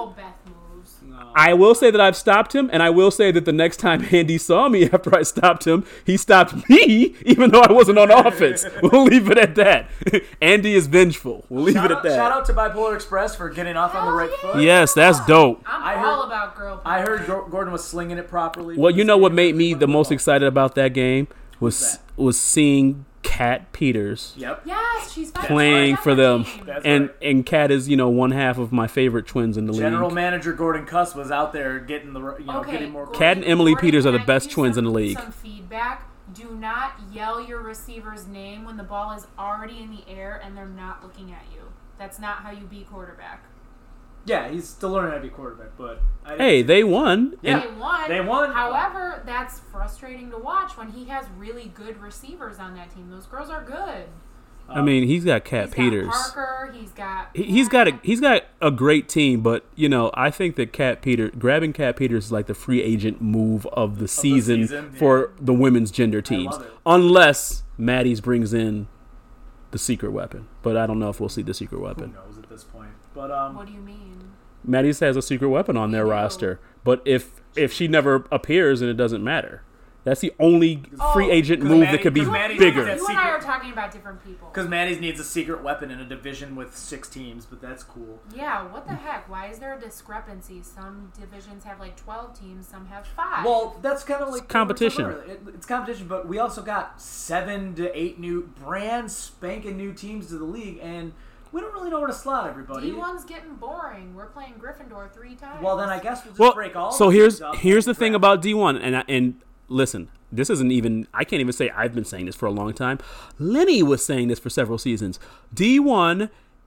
I will say that I've stopped him, and I will say that the next time Andy saw me after I stopped him, he stopped me, even though I wasn't on offense. We'll leave it at that. Andy is vengeful. We'll leave Shout it at out, that. shout out to Bipolar Express for getting off on the right Hell foot. Yes, that's dope. I'm I all heard- about girl power. I heard Go- Gordon was slinging it properly. Well, you know what made me the most excited about that game was that? was seeing Kat Peters Yep. Yes, she's fighting playing the for them, team. That's and right. and Kat is you know one half of my favorite twins in the General league. Manager Gordon Cuss was out there getting the you know Okay, getting more. Gordon- Kat and Emily Gordon, Peters are the can I best give you twins in some- the league. Some feedback. Do not yell your receiver's name when the ball is already in the air and they're not looking at you. That's not how you be quarterback. Yeah, he's still learning how to be quarterback, but I didn't- Hey, they won. Yeah. They won. They won. However, that's frustrating to watch when he has really good receivers on that team. Those girls are good. I mean, he's got Kat He's Peters. got Parker. He's got. He, he's got a he's got a great team, but you know, I think that Kat Peters grabbing Kat Peters is like the free agent move of the season, season, for the women's gender teams, love it. unless Maddie's brings in the secret weapon. But I don't know if we'll see the secret Who weapon. knows at this point? But um, What do you mean? Maddie's has a secret weapon on their do. roster, but if if she never appears, then it doesn't matter. That's the only free Oh, agent 'cause move Maddie- that could be 'cause Maddie- bigger. That's You and I are secret. talking about different people. because Maddie's needs a secret weapon in a division with six teams, but that's cool. Yeah, what the heck? Why is there a discrepancy? Some divisions have like twelve teams, some have five. Well, that's kind of like competition. It, it's competition, but we also got seven to eight new, brand spanking new teams to the league, and we don't really know where to slot everybody. D one's getting boring. We're playing Gryffindor three times. Well, then I guess we'll just Well, break all. so the here's teams up here's the and thing draft. about D one, and I- and listen, this isn't even I can't even say I've been saying this for a long time. Lenny was saying this for several seasons. D one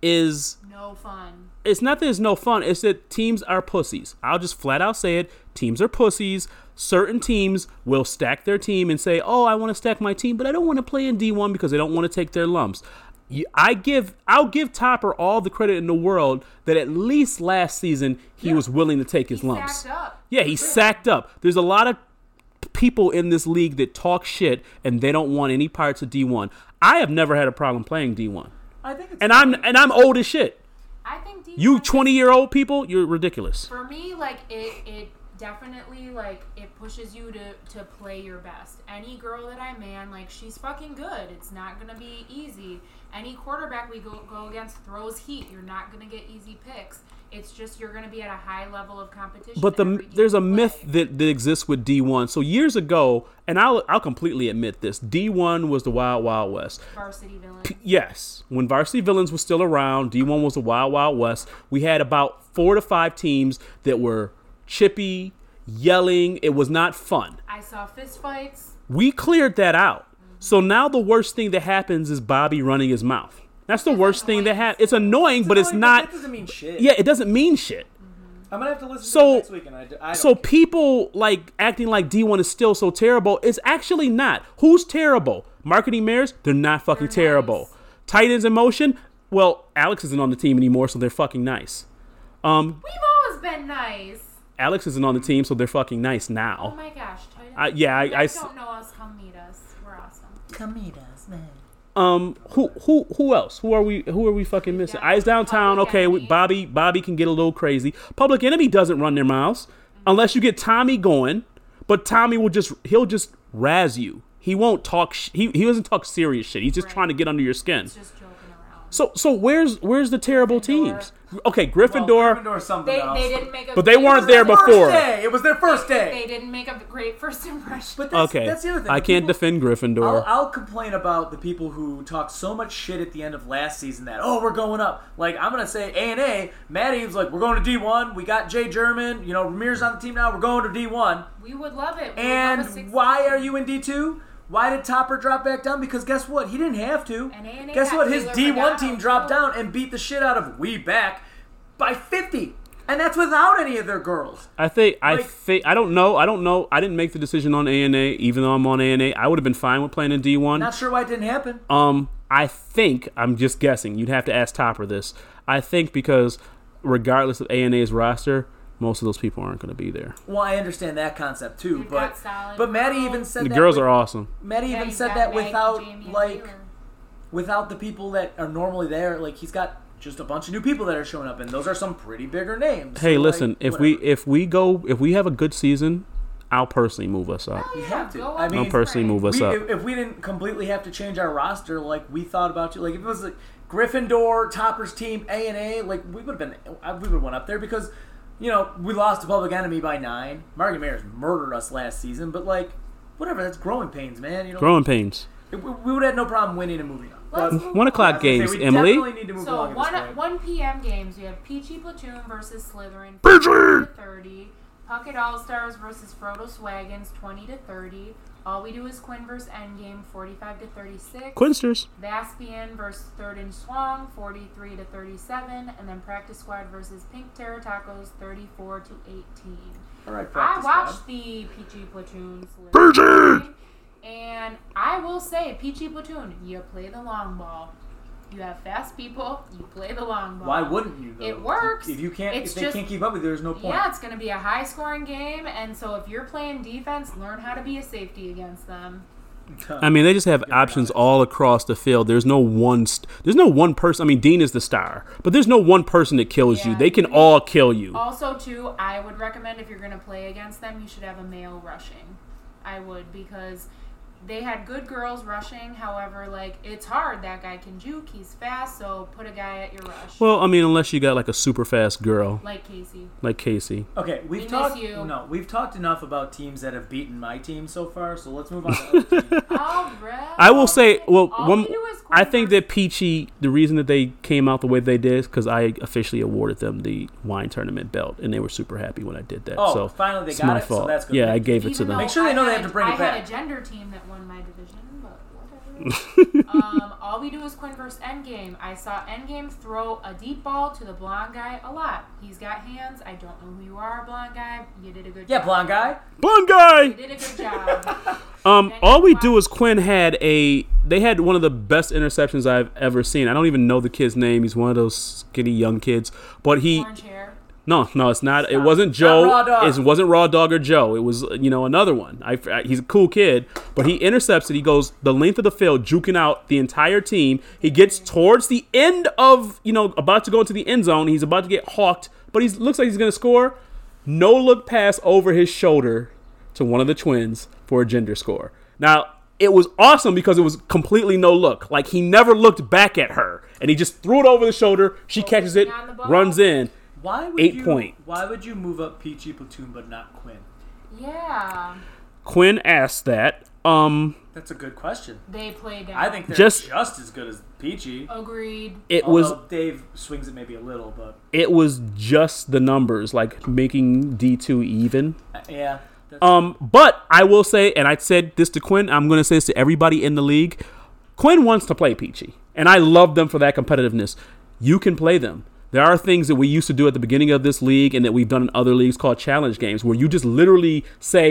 is No fun. it's not that it's no fun. It's that teams are pussies. I'll just flat out say it. Teams are pussies. Certain teams will stack their team and say, "Oh, I want to stack my team, but I don't want to play in D one because they don't want to take their lumps." You- I give I'll give Topper all the credit in the world that at least last season he was willing to take his He lumps. sacked up. Yeah, he sacked up. There's a lot of people in this league that talk shit and they don't want any parts of D one. I have never had a problem playing D one. I think it's And I'm and I'm old as shit. I think D one You twenty-year-old people, you're ridiculous. For me, like it, it definitely like it pushes you to to play your best. Any girl that I man, like she's fucking good. It's not gonna be easy. Any quarterback we go go against throws heat. You're not gonna get easy picks. It's just you're gonna be at a high level of competition. But the every game there's a you play. myth that, that exists with D one. So years ago, and I'll I'll completely admit this, D one was the Wild Wild West. Varsity villain. Yes, when Varsity Villains was still around, D one was the Wild Wild West. We had about four to five teams that were chippy, yelling. It was not fun. I saw fist fights. We cleared that out. So now the worst thing that happens is Bobby running his mouth. That's the worst thing that happens. It's annoying, but it's annoying, not. That doesn't mean shit. Yeah, it doesn't mean shit. I'm gonna have to listen So- to it next week, and I, d- I don't So care. people like acting like D one is still so terrible. It's actually not. Who's terrible? Marketing Mayors? They're not fucking They're terrible. nice. Titans in Motion? Well, Alex isn't on the team anymore, so they're fucking nice. Um, We've always been nice. Alex isn't on the team, so they're fucking nice Oh now. my gosh. Titan. I, yeah, I, you I guys s- don't know us. Come meet us. We're awesome. Come meet us, man. Um, who who who else? Who are we? Who are we fucking missing? Yeah. Eyes downtown. Public Okay, we, Enemy. Bobby. Bobby can get a little crazy. Public Enemy doesn't run their mouths unless you get Tommy going. But Tommy will just he'll just razz you. He won't talk. Sh- he he doesn't talk serious shit. He's just Right. trying to get under your skin. It's just joking around. So so where's where's the terrible Gryffindor. teams? Okay, Well, Gryffindor. Gryffindor's something They, else. they didn't make a But they great weren't first there impression. before. First day. It was their first They, day. they didn't make a great first impression. But that's, Okay, that's the other thing. I The can't people- defend Gryffindor. I'll, I'll complain about the people who talk so much shit at the end of last season that, oh, we're going up. Like, I'm going to say A and A, Matt Eaves, like, we're going to D one. We got Jay German. You know, Ramirez on the team now. We're going to D one. We would love it. We would love a And six- why are you in D two? Why did Topper drop back down? Because guess what? He didn't have to. And A and A Guess got what? His Taylor D one Regano, team dropped too. down and beat the shit out of We Back by fifty. And that's without any of their girls. I think I Like- think I don't know. I don't know. I didn't make the decision on A and A, even though I'm on A and A. I would have been fine with playing in D one. Not sure why it didn't happen. Um, I think I'm just guessing. You'd have to ask Topper this. I think because regardless of A and A's roster, most of those people aren't going to be there. Well, I understand that concept too, You've but got solid but Maddie girls. even said The that girls with- are awesome. Maddie Yeah, even he's said got that Maggie, without Jamie, and like Taylor. without the people that are normally there. Like he's got just a bunch of new people that are showing up, and those are some pretty bigger names. Hey, So, listen, like, if we whatever. if we go if we have a good season, I'll personally move us up. Oh, You yeah, have to. go I on mean- I'll the personally spring. move us we, up. if, if we didn't completely have to change our roster, like we thought about you, like if it was like Gryffindor, Topper's team, A and A, like we would have been, we would have went up there because, you know, we lost to Public Enemy by nine. Margie Mayers murdered us last season, but like, whatever, that's growing pains, man. You know, Growing pains. we, we would have had no problem winning and moving up. Let's But- move One o'clock I was gonna games, say, we Emily. definitely need to move So along at one this point. one p.m. games. We have Peachy Platoon versus Slytherin, forty to thirty. Puckett All Stars versus Frodo Swaggins, twenty to thirty. All We Do Is Quinn versus Endgame, forty-five to thirty-six. Quinsters. Vaspian versus Third and Swang, forty-three to thirty-seven, and then Practice Squad versus Pink Terra Tacos, thirty-four to eighteen. All right, I practice watched squad. the Peachy Platoon Slytherin game, and I will say, Peachy Platoon, you play the long ball. You have fast people, you play the long ball. Why wouldn't you? Though? It works. If you can't, It's if they just- can't keep up with you, there's no point. Yeah, it's going to be a high-scoring game, and so if you're playing defense, learn how to be a safety against them. I mean, they just have options all across the field. There's no one. St- there's no one person. I mean, Dean is the star, but there's no one person that kills you. Yeah. They can all kill you. Also, too, I would recommend if you're going to play against them, you should have a male rushing. I would, because they had good girls rushing. However, like, it's hard. That guy can juke. He's fast, so put a guy at your rush. Well, I mean, unless you got like a super fast girl like Casey. like Casey. Okay, we've We miss talked. you. No, we've talked enough about teams that have beaten my team so far. So let's move on to other teams. All right. I will say, well, All one, we do is I think Quinn that Peachy, the reason that they came out the way they did is because I officially awarded them the wine tournament belt, and they were super happy when I did that. Oh, so finally they it's got my it, so fault. that's good. Yeah, I Thank gave it to Even them. though Make sure they I know they had have to a- bring it I back. had a gender team that won my division, but whatever. um, all we do is Quinn versus Endgame. I saw Endgame throw a deep ball to the blonde guy a lot. He's got hands. I don't know who you are, blonde guy. You did a good Yeah, job. blonde guy. Blonde guy. You did a good job. Um, Then all you we watch- do is Quinn had a. They had one of the best interceptions I've ever seen. I don't even know the kid's name. He's one of those skinny young kids, but he. Orange hair. No, no, it's not. It not- wasn't it's not Joe. Raw Dog. It wasn't Raw Dog or Joe. It was, you know, another one. I, I- he's a cool kid, but he intercepts it. He goes the length of the field, juking out the entire team. He gets towards the end of, you know, about to go into the end zone. He's about to get hawked, but he looks like he's going to score. No look pass over his shoulder to one of the twins for a gender score. Now, it was awesome because it was completely no look. Like, he never looked back at her, and he just threw it over the shoulder. She catches it, on the ball. runs in. Why would Eight you? point. Why would you move up Peachy Platoon but not Quinn? Yeah. Quinn asked that. Um, That's a good question. They play down. I think they're Just- just, as good as Peachy. Agreed. it was Although Dave swings it maybe a little, but it was just the numbers, like making D two even. uh, yeah. That's, Um, but I will say, and I said this to Quinn, I'm going to say this to everybody in the league. Quinn wants to play Peachy, and I love them for that competitiveness. You can play them. There are things that we used to do at the beginning of this league and that we've done in other leagues called challenge games, where you just literally say,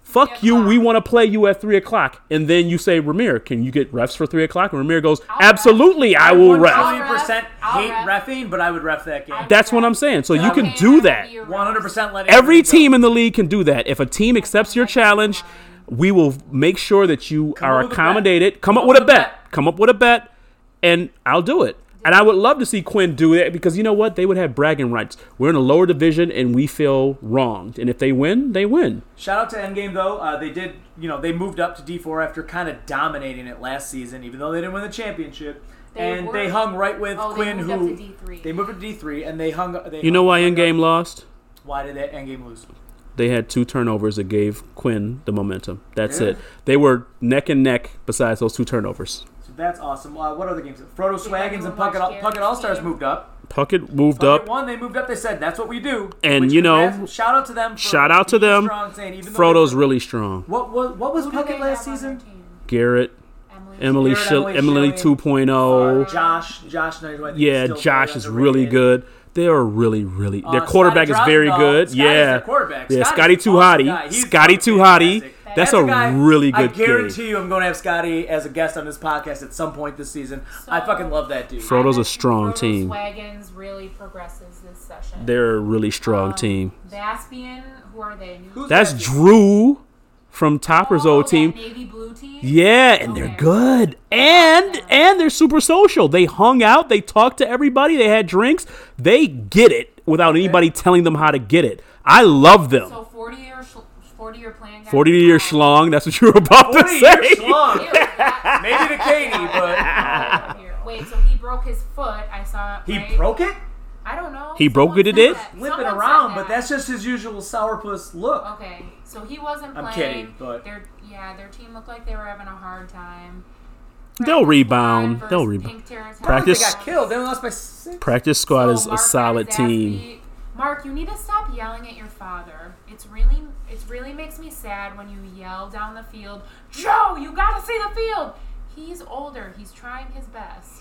fuck you, o'clock. we want to play you at three o'clock. And then you say, Ramir, can you get refs for three o'clock? And Ramir goes, I'll absolutely, ref. I will one ref. million percent I'll hate ref. refing, but I would ref that game. I- That's what I'm saying. So you Okay, can do I'll that. be your one hundred percent let it Every go. team in the league can do that. If a team accepts your challenge, we will make sure that you Come are up with a bet. accommodated. Come up with a bet. Come up with a bet, and I'll do it. And I would love to see Quinn do that because you know what? They would have bragging rights. We're in a lower division and we feel wronged. And if they win, they win. Shout out to Endgame though. Uh, they did, you know, they moved up to D four after kind of dominating it last season, even though they didn't win the championship. They and were- they hung right with Oh, they Quinn, moved who up to D three. they moved up to D three, and they hung. They You know hung why right Endgame up- lost? Why did that Endgame lose? They had two turnovers that gave Quinn the momentum. That's Yeah. it. They were neck and neck besides those two turnovers. So that's awesome. Uh, what other games? Frodo Did Swaggins everyone and Puckett, watch Puckett All Stars Garrett's moved up. Puckett moved Puckett up. won. They moved up. They said that's what we do. And, Which you know, congrats- shout out to them. For Shout out to being them. strong, saying, even though Frodo's they were- really strong. What was what was Who do they Puckett last have on their season? team? Garrett, Emily. Emily, Garrett, Shil- Emily Emily Schilling. two point oh. Uh, Josh, Josh Knight, who I think Yeah, still Josh very is really underrated. good. They are really, really. Their Uh, quarterback Scotty is very Drosdell. good. Scotty's Yeah, their quarterback. yeah. Scotty's Scotty an Too awesome guy. Hottie. He's Scotty fucking Too Hottie. fantastic. That's That's a guy, really I good game. guarantee you, I'm going to have Scotty as a guest on this podcast at some point this season. I So- fucking love that dude. Frodo's a I bet strong Frodo team. Swaggins really progresses this session. They're a really strong Um, team. Baspian, who are they? New- Who's That's that dude? Drew from Topper's Oh, old that team. Navy blue team. Yeah, and they're Okay. good. And and they're super social. They hung out, they talked to everybody, they had drinks. They get it without anybody telling them how to get it. I love them. So forty year, sh- forty year plan. guy. forty year Oh. schlong, that's what you were about to forty say. year schlong. Ew, that- Maybe to Katie, but Oh, here. Wait, so he broke his foot. I saw. he right? broke it? I don't know. He broke Someone it, it said did? that. Limping Someone said around, but that. that's just his usual sourpuss look. Okay, so he wasn't I'm playing. kidding, but- their yeah, their team looked like they were having a hard time. They'll Practice rebound. squad They'll versus rebound. Pink Terrace Practice- They got killed. They lost by six. Practice squad So is a Mark got solid his ass team. beat. Mark, you need to stop yelling at your father. It's really, it really makes me sad when you yell down the field. Joe, you gotta see the field. He's older. He's trying his best.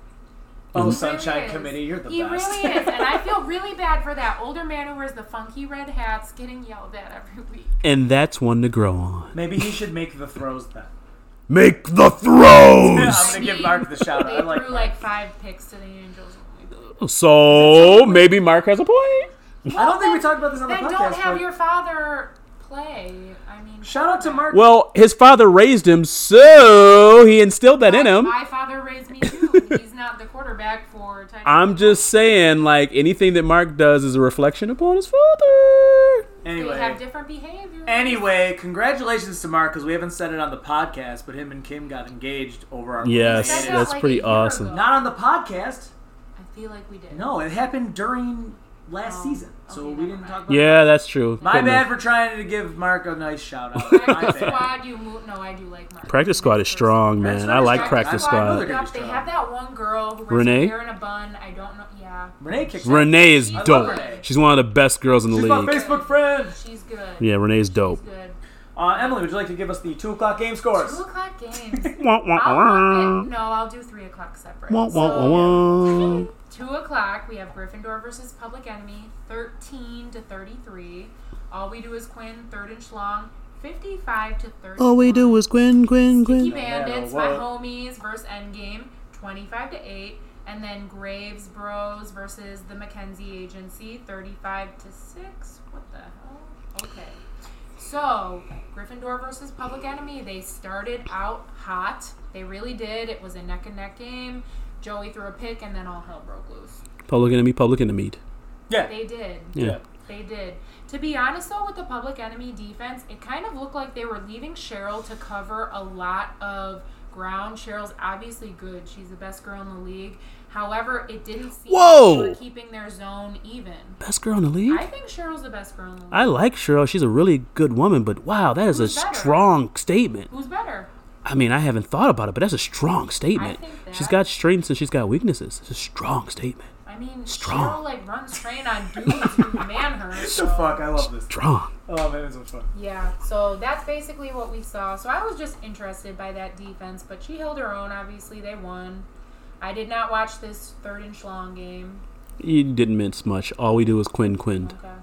Oh, He Sunshine really is. Committee, you're the he best. really is, and I feel really bad for that older man who wears the funky red hats getting yelled at every week. And that's one to grow on. Maybe he should make the throws then. Make the Yeah, throws! I'm gonna give Mark the shout out. They I like threw Mark. like five picks to the Angels. So maybe Mark has a point. I don't think we talked about this on the Then podcast. don't have but your father play. I mean, shout out to Mark. Well, his father raised him, so he instilled that in My- him. My father raised me too. He's not the quarterback for. Tiny I'm just saying, like, anything that Mark does is a reflection upon his father. They anyway, have different behaviors. anyway, congratulations to Mark because we haven't said it on the podcast, but him and Kim got engaged over our. Yes, Said that that's like a pretty year awesome. ago. Not on the podcast. I feel like we did. No, it happened during last Oh, season, so okay, we never didn't mind. talk about. Yeah, that's true. it. My Couldn't bad have- for trying to give Mark a nice shout out. My Practice bad. squad, you move. No, I do like Mark. Practice squad is strong, Practice man. squad I is like strong. practice I- I know squad. they're gonna be Yep, they strong. have that one girl who wears Renee? hair in a bun. I don't know. Yeah, Renee kicks. Renee is I love dope. Renee. She's one of the best girls in the She's my league. Facebook friend. she's good. Yeah, Renee's dope. She's good. Uh, Emily, would you like to give us the two o'clock game scores? Two o'clock games. Wah, wah, I'll wah. lump it- no, I'll do three o'clock separate. Wah, wah, So, wah, wah. two o'clock, we have Gryffindor versus Public Enemy, thirteen to thirty-three. All we do is Quinn, third and Schlong, fifty-five to thirty. All we do is Gwen, Gwen, Sticky Gwen. Bandits, No my matter homies versus Endgame, twenty-five to eight. And then Graves Bros versus the Mackenzie Agency, thirty-five to six. What the hell? Okay. So, Gryffindor versus Public Enemy, they started out hot. They really did. It was a neck and neck game. Joey threw a pick and then all hell broke loose. Public enemy, public enemy. Yeah. They did. Yeah. They did. To be honest, though, with the Public Enemy defense, it kind of looked like they were leaving Cheryl to cover a lot of ground. Cheryl's obviously good. She's the best girl in the league. However, it didn't seem Whoa! like they were keeping their zone even. Best girl in the league? I think Cheryl's the best girl in the league. I like Cheryl. She's a really good woman, but wow, that is a Who's better? strong statement. Who's better? I mean, I haven't thought about it, but that's a strong statement. I think that- She's got strengths and she's got weaknesses. It's a strong statement. I mean, Strong. Cheryl like runs train on dudes who man her. What So. the fuck? I love this. Strong. Oh man, it's so fun. Yeah, so that's basically what we saw. So I was just interested by that defense, but she held her own. Obviously, they won. I did not watch this third and Schlong game. You didn't mince much. All we do is Quinn Quinn. Okay.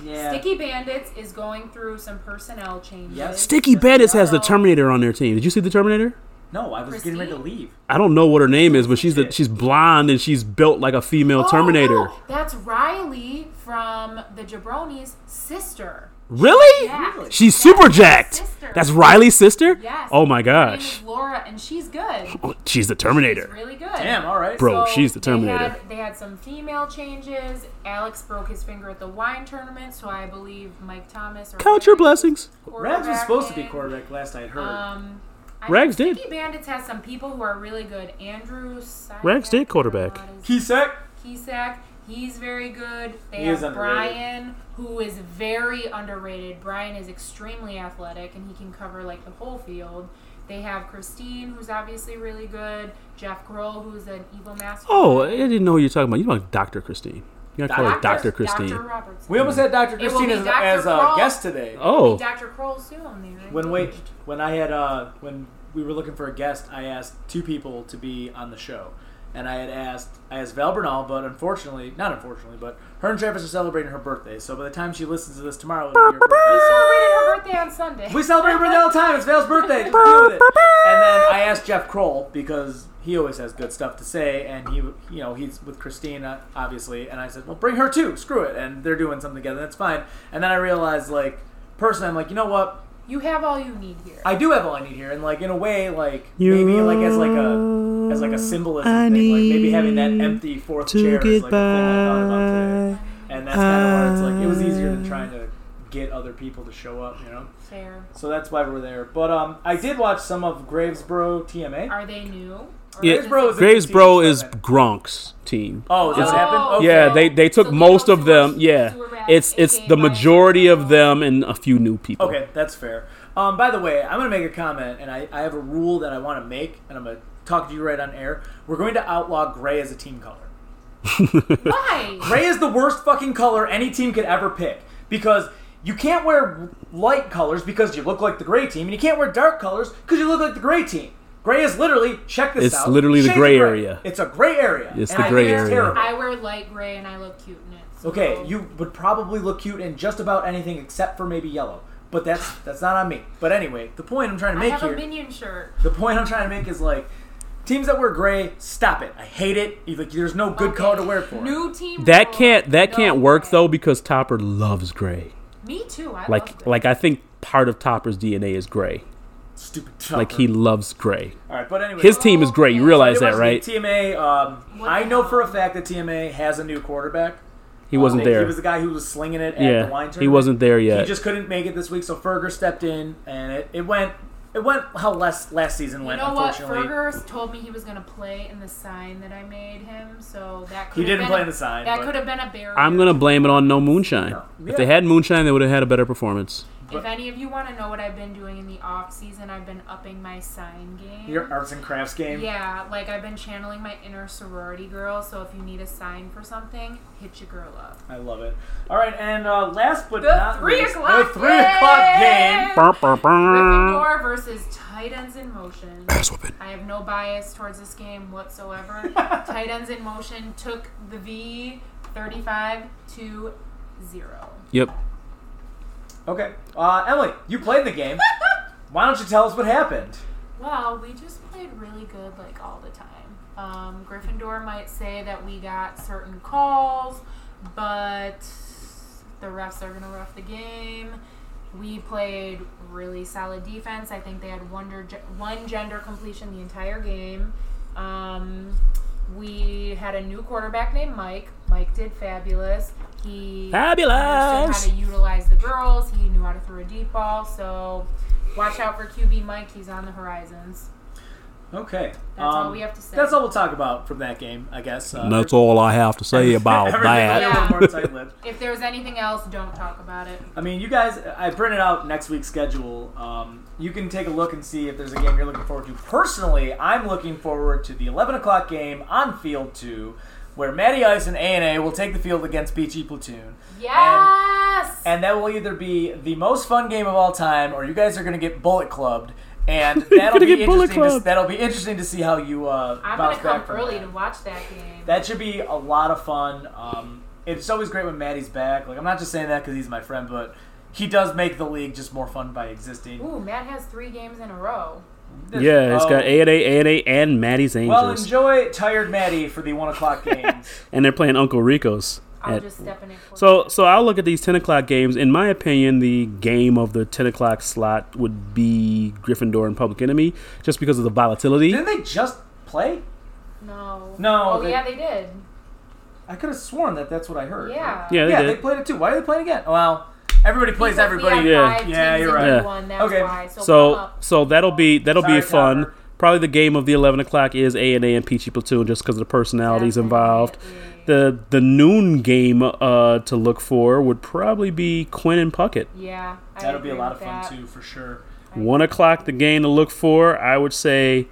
Yeah. Sticky Bandits is going through some personnel changes. Yes. Sticky Bandits has the Terminator on their team. Did you see the Terminator? No, I was Christine? getting ready to leave. I don't know what her name is, but she's the she's blonde and she's built like a female Oh, Terminator. no, that's Riley from the Jabronis' sister. Really? Yeah. Really? She's That's super her jacked. sister. That's Riley's sister? Yes. Oh my Her name gosh. is Laura, and she's good. Oh, she's the Terminator. She's really good. Damn, all right. Bro, So she's the Terminator. They had, they had some female changes. Alex broke his finger at the wine tournament, so I believe Mike Thomas or Count your blessings. Rags was supposed to be quarterbacking. quarterback last I had heard. Um, I Rags mean, did. Sticky Bandits has some people who are really good. Andrew Sysak, Rags did I don't know quarterback. how to- Kisak? Kisak, he's very good. They He have is underrated. Brian, who is very underrated. Brian is extremely athletic, and he can cover like the whole field. They have Christine, who's obviously really good. Jeff Grohl, who's an evil master. Oh, I didn't know who you're talking about. You know Doctor Christine. You gotta call her Doctor Christine. Doctor Robertson. We almost had Doctor It will Christine be as, Doctor as a Kroll. guest today. Oh. Doctor Kroll soon. They When arranged. wait, when I had uh, when we were looking for a guest, I asked two people to be on the show, and I had asked I asked Val Bernal, but unfortunately, not unfortunately, but her and Travis are celebrating her birthday. So by the time she listens to this tomorrow, it'll be her birthday. We So celebrated her birthday on Sunday. we celebrate her birthday all the time. It's Val's birthday. Just deal with it. And then I asked Jeff Kroll because he always has good stuff to say, and he, you know, he's with Christina, obviously. And I said, well, bring her too. Screw it. And they're doing something together. That's fine. And then I realized, like, personally, I'm like, you know what? You have all you need here. I do have all I need here, and like in a way, like maybe like as like a as like a symbolism I thing, like maybe having that need empty fourth to chair is get like a thing I thought about today, by. and that's kind of where it's like it was easier than trying to get other people to show up, you know. Fair. So that's why we're there. But um, I did watch some of Gravesboro T M A. Are they new? Or Yeah, is it- Gravesboro is a Gravesboro team is experiment. Gronk's team. Oh, does Oh. that happen? Okay. Yeah, they they took So the most folks of who them. were- Yeah, who were back it's in it's game the by majority of themselves. them and a few new people. Okay, that's fair. Um, by the way, I'm going to make a comment, and I, I have a rule that I want to make, and I'm going to talk to you right on air. We're going to outlaw gray as a team color. Why? Gray is the worst fucking color any team could ever pick, because you can't wear light colors because you look like the gray team, and you can't wear dark colors because you look like the gray team. Gray is literally, check this It's out. literally the shades gray of area. It's a gray area. It's and the I gray think it's area. terrible. I wear light gray and I look cute in it. So. Okay, you would probably look cute in just about anything except for maybe yellow. But that's that's not on me. But anyway, the point I'm trying to I make have here a minion shirt. the point I'm trying to make is like teams that wear gray, stop it. I hate it. You- Like there's no good Okay. color to wear it for. New team. That rule, can't that no can't work gray. though because Topper loves gray. Me too. I love Like gray. like I think part of Topper's D N A is gray. Stupid. Like chopper. he loves gray. All right, but anyway, His team is gray. You Okay. realize So I that, watched right? T M A. Um, What I the know hell? for a fact that T M A has a new quarterback. He wasn't Um, He there. was the guy who was slinging it at Yeah, the wine tournament. he wasn't there He yet. just couldn't make it this week, so Ferger stepped in, and it, it went it went how last last season You went. know what? Unfortunately, Fergus told me he was gonna play in the sign that I made him, so that could He have didn't been play a, in the sign, That but- could have been a barrier. I'm gonna blame it on no moonshine. No. If they Yeah. had moonshine, they would have had a better performance. If any of you want to know what I've been doing in the off season, I've been upping my sign game. your arts and crafts game. Yeah, like I've been channeling my inner sorority girl. So if you need a sign for something, hit your girl up. I love it. All right, and uh, last but The not three least, o'clock the three o'clock game. Burr, burr, burr. Gryffindor versus Tight Ends in Motion. Ass whooping. I have no bias towards this game whatsoever. Tight Ends in Motion took the V thirty-five to zero. Yep. Okay, uh, Emily, you played the game. Why don't you tell us what happened? Well, we just played really good, like, all the time. Um, Gryffindor might say that we got certain calls, but the refs are going to ref the game. We played really solid defense. I think they had one, one gender completion the entire game. Um, we had a new quarterback named Mike. Mike did fabulous. He Fabulous! understood how to utilize the girls. He knew how to throw a deep ball. So watch out for Q B Mike. He's on the horizons. Okay, That's all um, we have to say. That's all we'll talk about from that game, I guess. Uh, And that's all I have to say about everything that. a little more tight-lipped. If there's anything else, don't talk about it. I mean, you guys, I printed out next week's schedule. Um, you can take a look and see if there's a game you're looking forward to. Personally, I'm looking forward to the eleven o'clock game on Field two, where Matty Ice and A and A will take the field against Peachy Platoon. Yes! And that will either be the most fun game of all time, or you guys are going to get bullet clubbed. And that'll gonna be get bullet interesting. To, clubbed. that'll be interesting to see how you uh, I'm bounce going to come back from early that. to watch that game. That should be a lot of fun. Um, it's always great when Maddie's back. Like, I'm not just saying that because he's my friend, but he does make the league just more fun by existing. Ooh, Matt has three games in a row. This, yeah, it's oh, got A and A, A and A, and Maddie's Angels. Well, enjoy Tired Maddie for the one o'clock games. And they're playing Uncle Rico's. I'll at, just step in it for so, so I'll look at these ten o'clock games. In my opinion, the game of the ten o'clock slot would be Gryffindor and Public Enemy, just because of the volatility. Didn't they just play? No. No. Oh, they, yeah, they did. I could have sworn that that's what I heard. Yeah. Yeah, they, yeah, did. they played it too. Why are they playing again? Well, everybody plays because everybody. Yeah, yeah, you're right. Yeah. One, that's okay. why. So, so, so that'll be that'll Sorry, be fun. Topper. Probably the game of the eleven o'clock is A and A and Peachy Platoon, just because of the personalities Definitely. involved. The the noon game uh, to look for would probably be Quinn and Puckett. Yeah, I that'll be a agree lot of with fun that. too, for sure. One o'clock, the game to look for, I would say.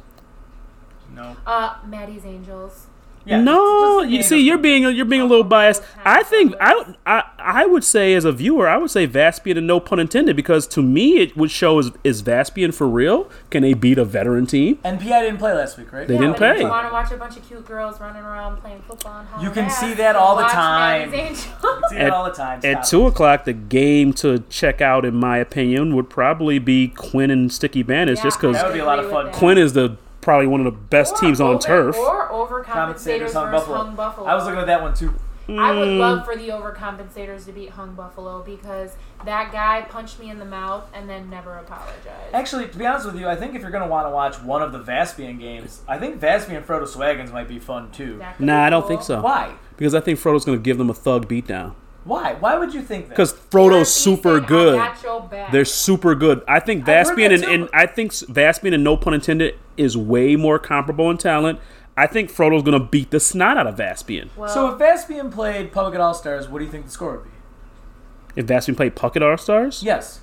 No. Uh, Maddie's Angels. Yeah, no, just, just you see, you're being you're being a little biased. I think I, I I would say as a viewer, I would say Vaspian, and no pun intended, because to me it would show is is Vaspian for real? Can they beat a veteran team? N P I didn't play last week, right? They yeah, didn't but if play. you want to watch a bunch of cute girls running around playing football and You can Bass, see that all the watch time. Maddie's You Angels. see it all the time. At Stop two it. o'clock, the game to check out, in my opinion, would probably be Quinn and Sticky Bandits, Yeah, just because That would be a lot of agree fun. with that. Quinn is the probably one of the best Or teams on over, turf. Or overcompensators Compensators, Hung versus Buffalo. Hung Buffalo. I was looking at that one too. I would Mm. love for the overcompensators to beat Hung Buffalo, because that guy punched me in the mouth and then never apologized. Actually, to be honest with you, I think if you're going to want to watch one of the Vaspian games, I think Vaspian and Frodo Swaggins might be fun too. That could Nah, be I don't cool. think so. Why? Because I think Frodo's going to give them a thug beatdown. Why? Why would you think that? Because You're Frodo's super beefing, I good. got your back. They're super good. I think I've heard Vaspian that and, too. and I think Vaspian, and no pun intended, is way more comparable in talent. I think Frodo's going to beat the snot out of Vaspian. Well, So if Vaspian played Public All Stars, what do you think the score would be? If Vaspian played Puckett All Stars, Yes.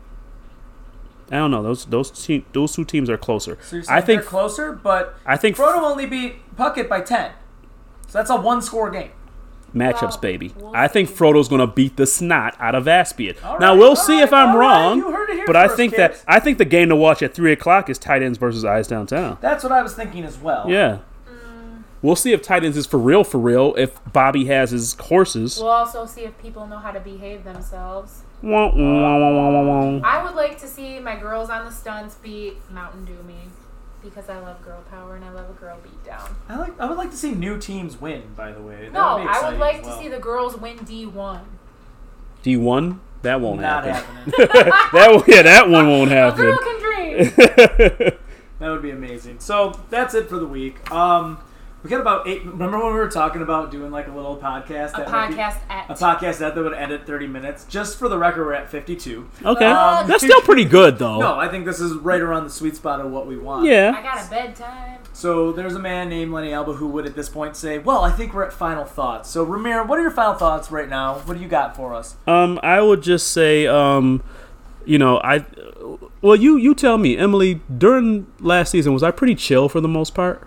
I don't know. Those those te- those two teams are closer. So you're saying I think they're closer, but I think Frodo only beat Puckett by ten. So that's a one-score game. matchups, Well, baby. we'll I think see. Frodo's going to beat the snot out of Vaspian. All now right, we'll all see right, if I'm all right. wrong, You heard it here but I first, think kids. that I think the game to watch at three o'clock is Tight Ends versus Eyes Downtown. That's what I was thinking as well. Yeah. Mm. We'll see if Tight Ends is for real, for real, if Bobby has his horses. We'll also see if people know how to behave themselves. Wah, wah, wah, wah, wah, wah. I would like to see my girls on the stunts beat Mountain Dew me, because I love girl power and I love a girl beat down. I like. I would like to see new teams win. By the way, That No, would be I exciting would like as to well. see the girls win D one. D one? That won't Not happen. happening. that will- yeah, that one won't A happen. girl can dream. That would be amazing. So that's it for the week. Um, we got about eight. Remember when we were talking about doing like a little podcast? A that might be- podcast at. A podcast that would end at thirty minutes. Just for the record, we're at fifty-two. Okay, Um, that's still pretty good though. No, I think this is right around the sweet spot of what we want. Yeah. I got a bedtime. So there's a man named Lenny Alba who would at this point say, well, I think we're at final thoughts. So Ramir, what are your final thoughts right now? What do you got for us? Um, I would just say, um, you know, I, well, you you tell me, Emily. During last season, was I pretty chill for the most part?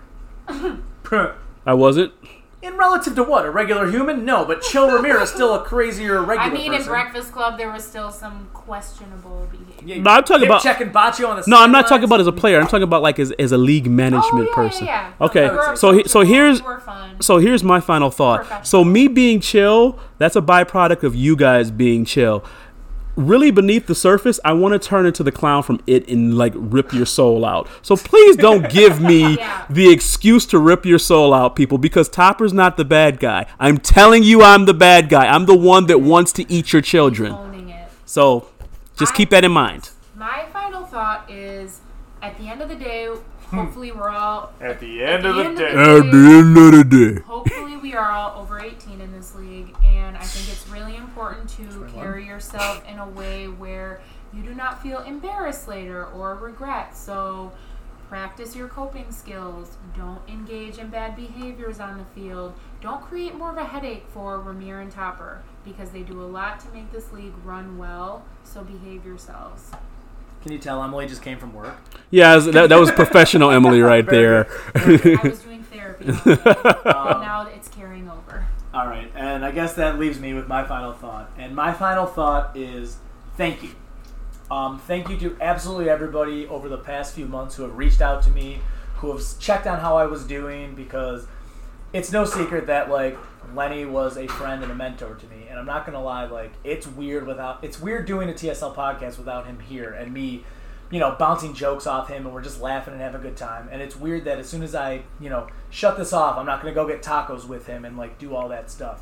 I wasn't. In relative to what? A regular human? No, but Chill Ramir is still a crazier regular I mean, in person. Breakfast Club, there was still some questionable behavior. Yeah, No, I'm talking hip about- checking Baccio on the No, I'm not sidelines. talking about as a player. I'm talking about like as, as a league management oh, yeah, person. Yeah, yeah. Okay, We were so he- so approachable, here's- we were fun. So here's my final thought. Perfect. So me being chill, that's a byproduct of you guys being chill. Really beneath the surface, I want to turn into the clown from It and like rip your soul out. So please don't give me Yeah. the excuse to rip your soul out, people, because Topper's not the bad guy. I'm telling you I'm the bad guy. I'm the one that wants to eat your children. Owning it. So just I- keep that in mind. My final thought is, at the end of the day, hopefully we're all At the at end the of the end day. of the day, end of the day. hopefully we are all over eighteen in this league, and I think it's really important to carry yourself in a way where you do not feel embarrassed later or regret. So practice your coping skills. Don't engage in bad behaviors on the field. Don't create more of a headache for Ramir and Topper, because they do a lot to make this league run well. So behave yourselves. Can you tell Emily just came from work? Yeah, that, that was professional Emily right there. I was doing therapy, all day, and Um, now it's carrying over. All right, and I guess that leaves me with my final thought. And my final thought is thank you. Um, thank you to absolutely everybody over the past few months who have reached out to me, who have checked on how I was doing, because it's no secret that, like, Lenny was a friend and a mentor to me, and I'm not gonna lie, like it's weird without it's weird doing a T S L podcast without him here and me, you know, bouncing jokes off him and we're just laughing and having a good time. And it's weird that as soon as I, you know, shut this off, I'm not gonna go get tacos with him and like do all that stuff.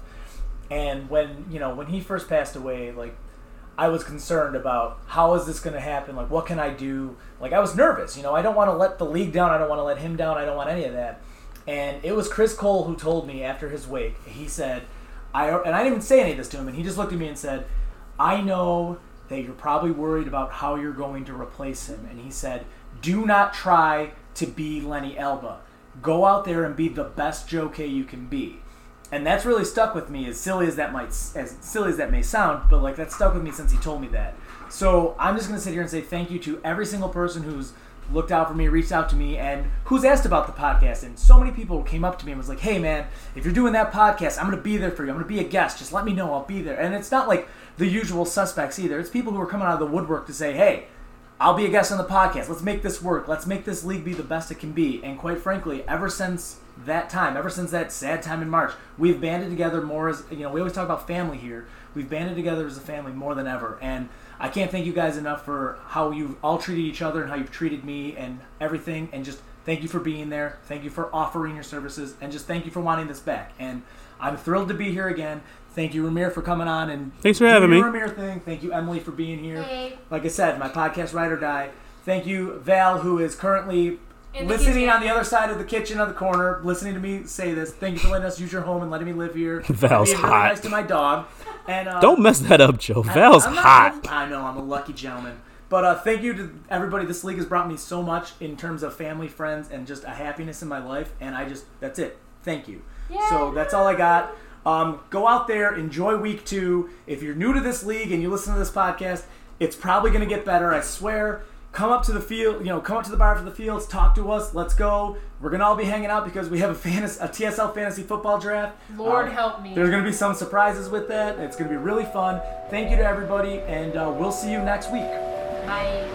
And when you know when he first passed away, like I was concerned about how is this gonna happen? Like what can I do? Like I was nervous, you know. I don't want to let the league down. I don't want to let him down. I don't want any of that. And it was Chris Cole who told me after his wake, he said, I and I didn't even say any of this to him, and he just looked at me and said, I know that you're probably worried about how you're going to replace him. And he said, do not try to be Lenny Elba. Go out there and be the best Joe K you can be. And that's really stuck with me, as silly as that might, as silly as that may sound, but like that stuck with me since he told me that. So I'm just going to sit here and say thank you to every single person who's looked out for me, reached out to me, and who's asked about the podcast. And so many people came up to me and was like, hey man, if you're doing that podcast, I'm going to be there for you. I'm going to be a guest. Just let me know. I'll be there. And it's not like the usual suspects either. It's people who are coming out of the woodwork to say, hey, I'll be a guest on the podcast. Let's make this work. Let's make this league be the best it can be. And quite frankly, ever since that time, ever since that sad time in March, we've banded together more as, you know, we always talk about family here. We've banded together as a family more than ever. And I can't thank you guys enough for how you've all treated each other and how you've treated me and everything. And just thank you for being there. Thank you for offering your services. And just thank you for wanting this back. And I'm thrilled to be here again. Thank you, Ramir, for coming on. And thanks for having me. Ramir thing. Thank you, Emily, for being here. Hey. Like I said, my podcast, Ride or Die. Thank you, Val, who is currently In the listening kitchen. on the other side of the kitchen on the corner, listening to me say this. Thank you for letting us use your home and letting me live here. Val's being really hot. nice to my dog. And uh, Don't mess that up, Joe. Val's I'm not- hot. I know, I'm a lucky gentleman. But uh, thank you to everybody. This league has brought me so much in terms of family, friends, and just a happiness in my life. And I just, that's it. Thank you. Yay. So that's all I got. Um, go out there, enjoy week two. If you're new to this league and you listen to this podcast, it's probably going to get better, I swear. Come up to the field, you know, come up to the bar for the fields, talk to us, let's go. We're going to all be hanging out because we have a fantasy, a T S L fantasy football draft. Lord Um, help me. There's going to be some surprises with that. It's going to be really fun. Thank you to everybody, and uh, we'll see you next week. Bye.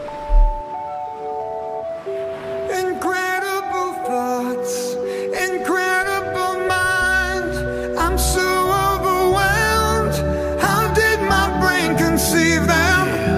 Incredible thoughts, incredible mind. I'm so overwhelmed. How did my brain conceive them?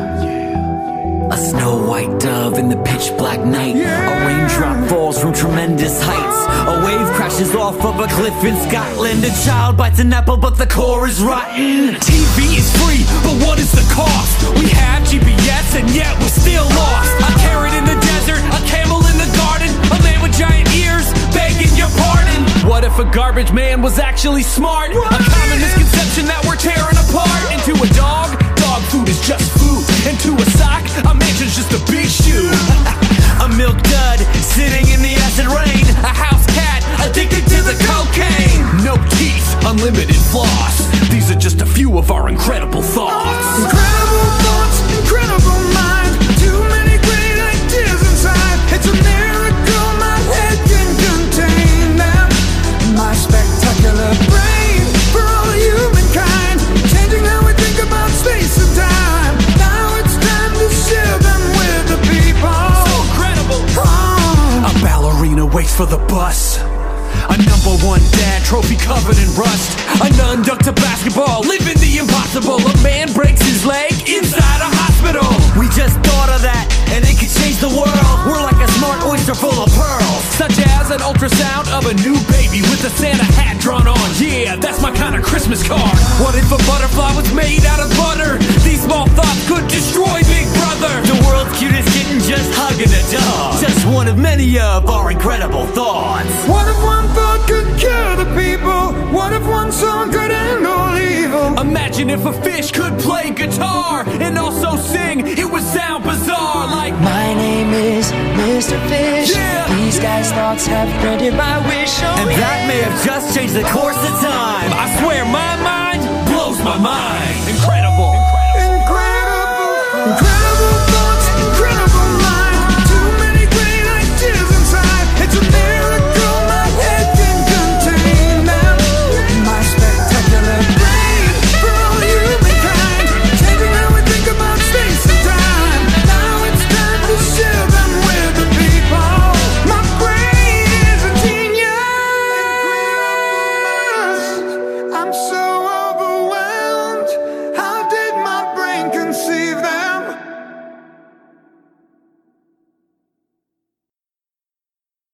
A snow white dove in the pitch black night. A raindrop falls from tremendous heights. A wave crashes off of a cliff in Scotland. A child bites an apple, but the core is rotten. T V is free, but what is the cost? We have G P S and yet we're still lost. A carrot in the desert, a camel in the garden, a man with giant ears begging your pardon. What if a garbage man was actually smart? A common misconception that we're tearing apart. Into a dog, dog food is just food. Into a sock, a mansion's just a big shoe. A milk dud sitting in the acid rain. A house cat addicted to the cocaine. No teeth, unlimited floss. These are just a few of our incredible thoughts. Incredible thoughts, incredible mind. Too many great ideas inside. It's a miracle my head can contain them. My spectacular brain for all humankind. Changing how we think about space and time. Now it's time to share them with the people. So incredible. Oh. A ballerina waits for the bus. A number one dad, trophy covered in rust. A nun ducked a basketball, living the impossible. A man breaks his leg inside a hospital. We just thought of that, and it could change the world. We're like a smart oyster full of pearls. Such as an ultrasound of a new baby with a Santa hat drawn on. Yeah, that's my kind of Christmas card. What if a butterfly was made out of butter? These small thoughts could destroy Big Brother. The world's cutest kitten just hugging a dog. Just one of many of our incredible thoughts. What if one thought could cure the people? What if one song could end all evil? Imagine if a fish could play guitar and also sing. It would sound bizarre like My name is Mister Fish. Yeah. These guys' thoughts have granted my wish. Oh, and yeah. that may have just changed the course of time. I swear my mind blows my mind. Incredible.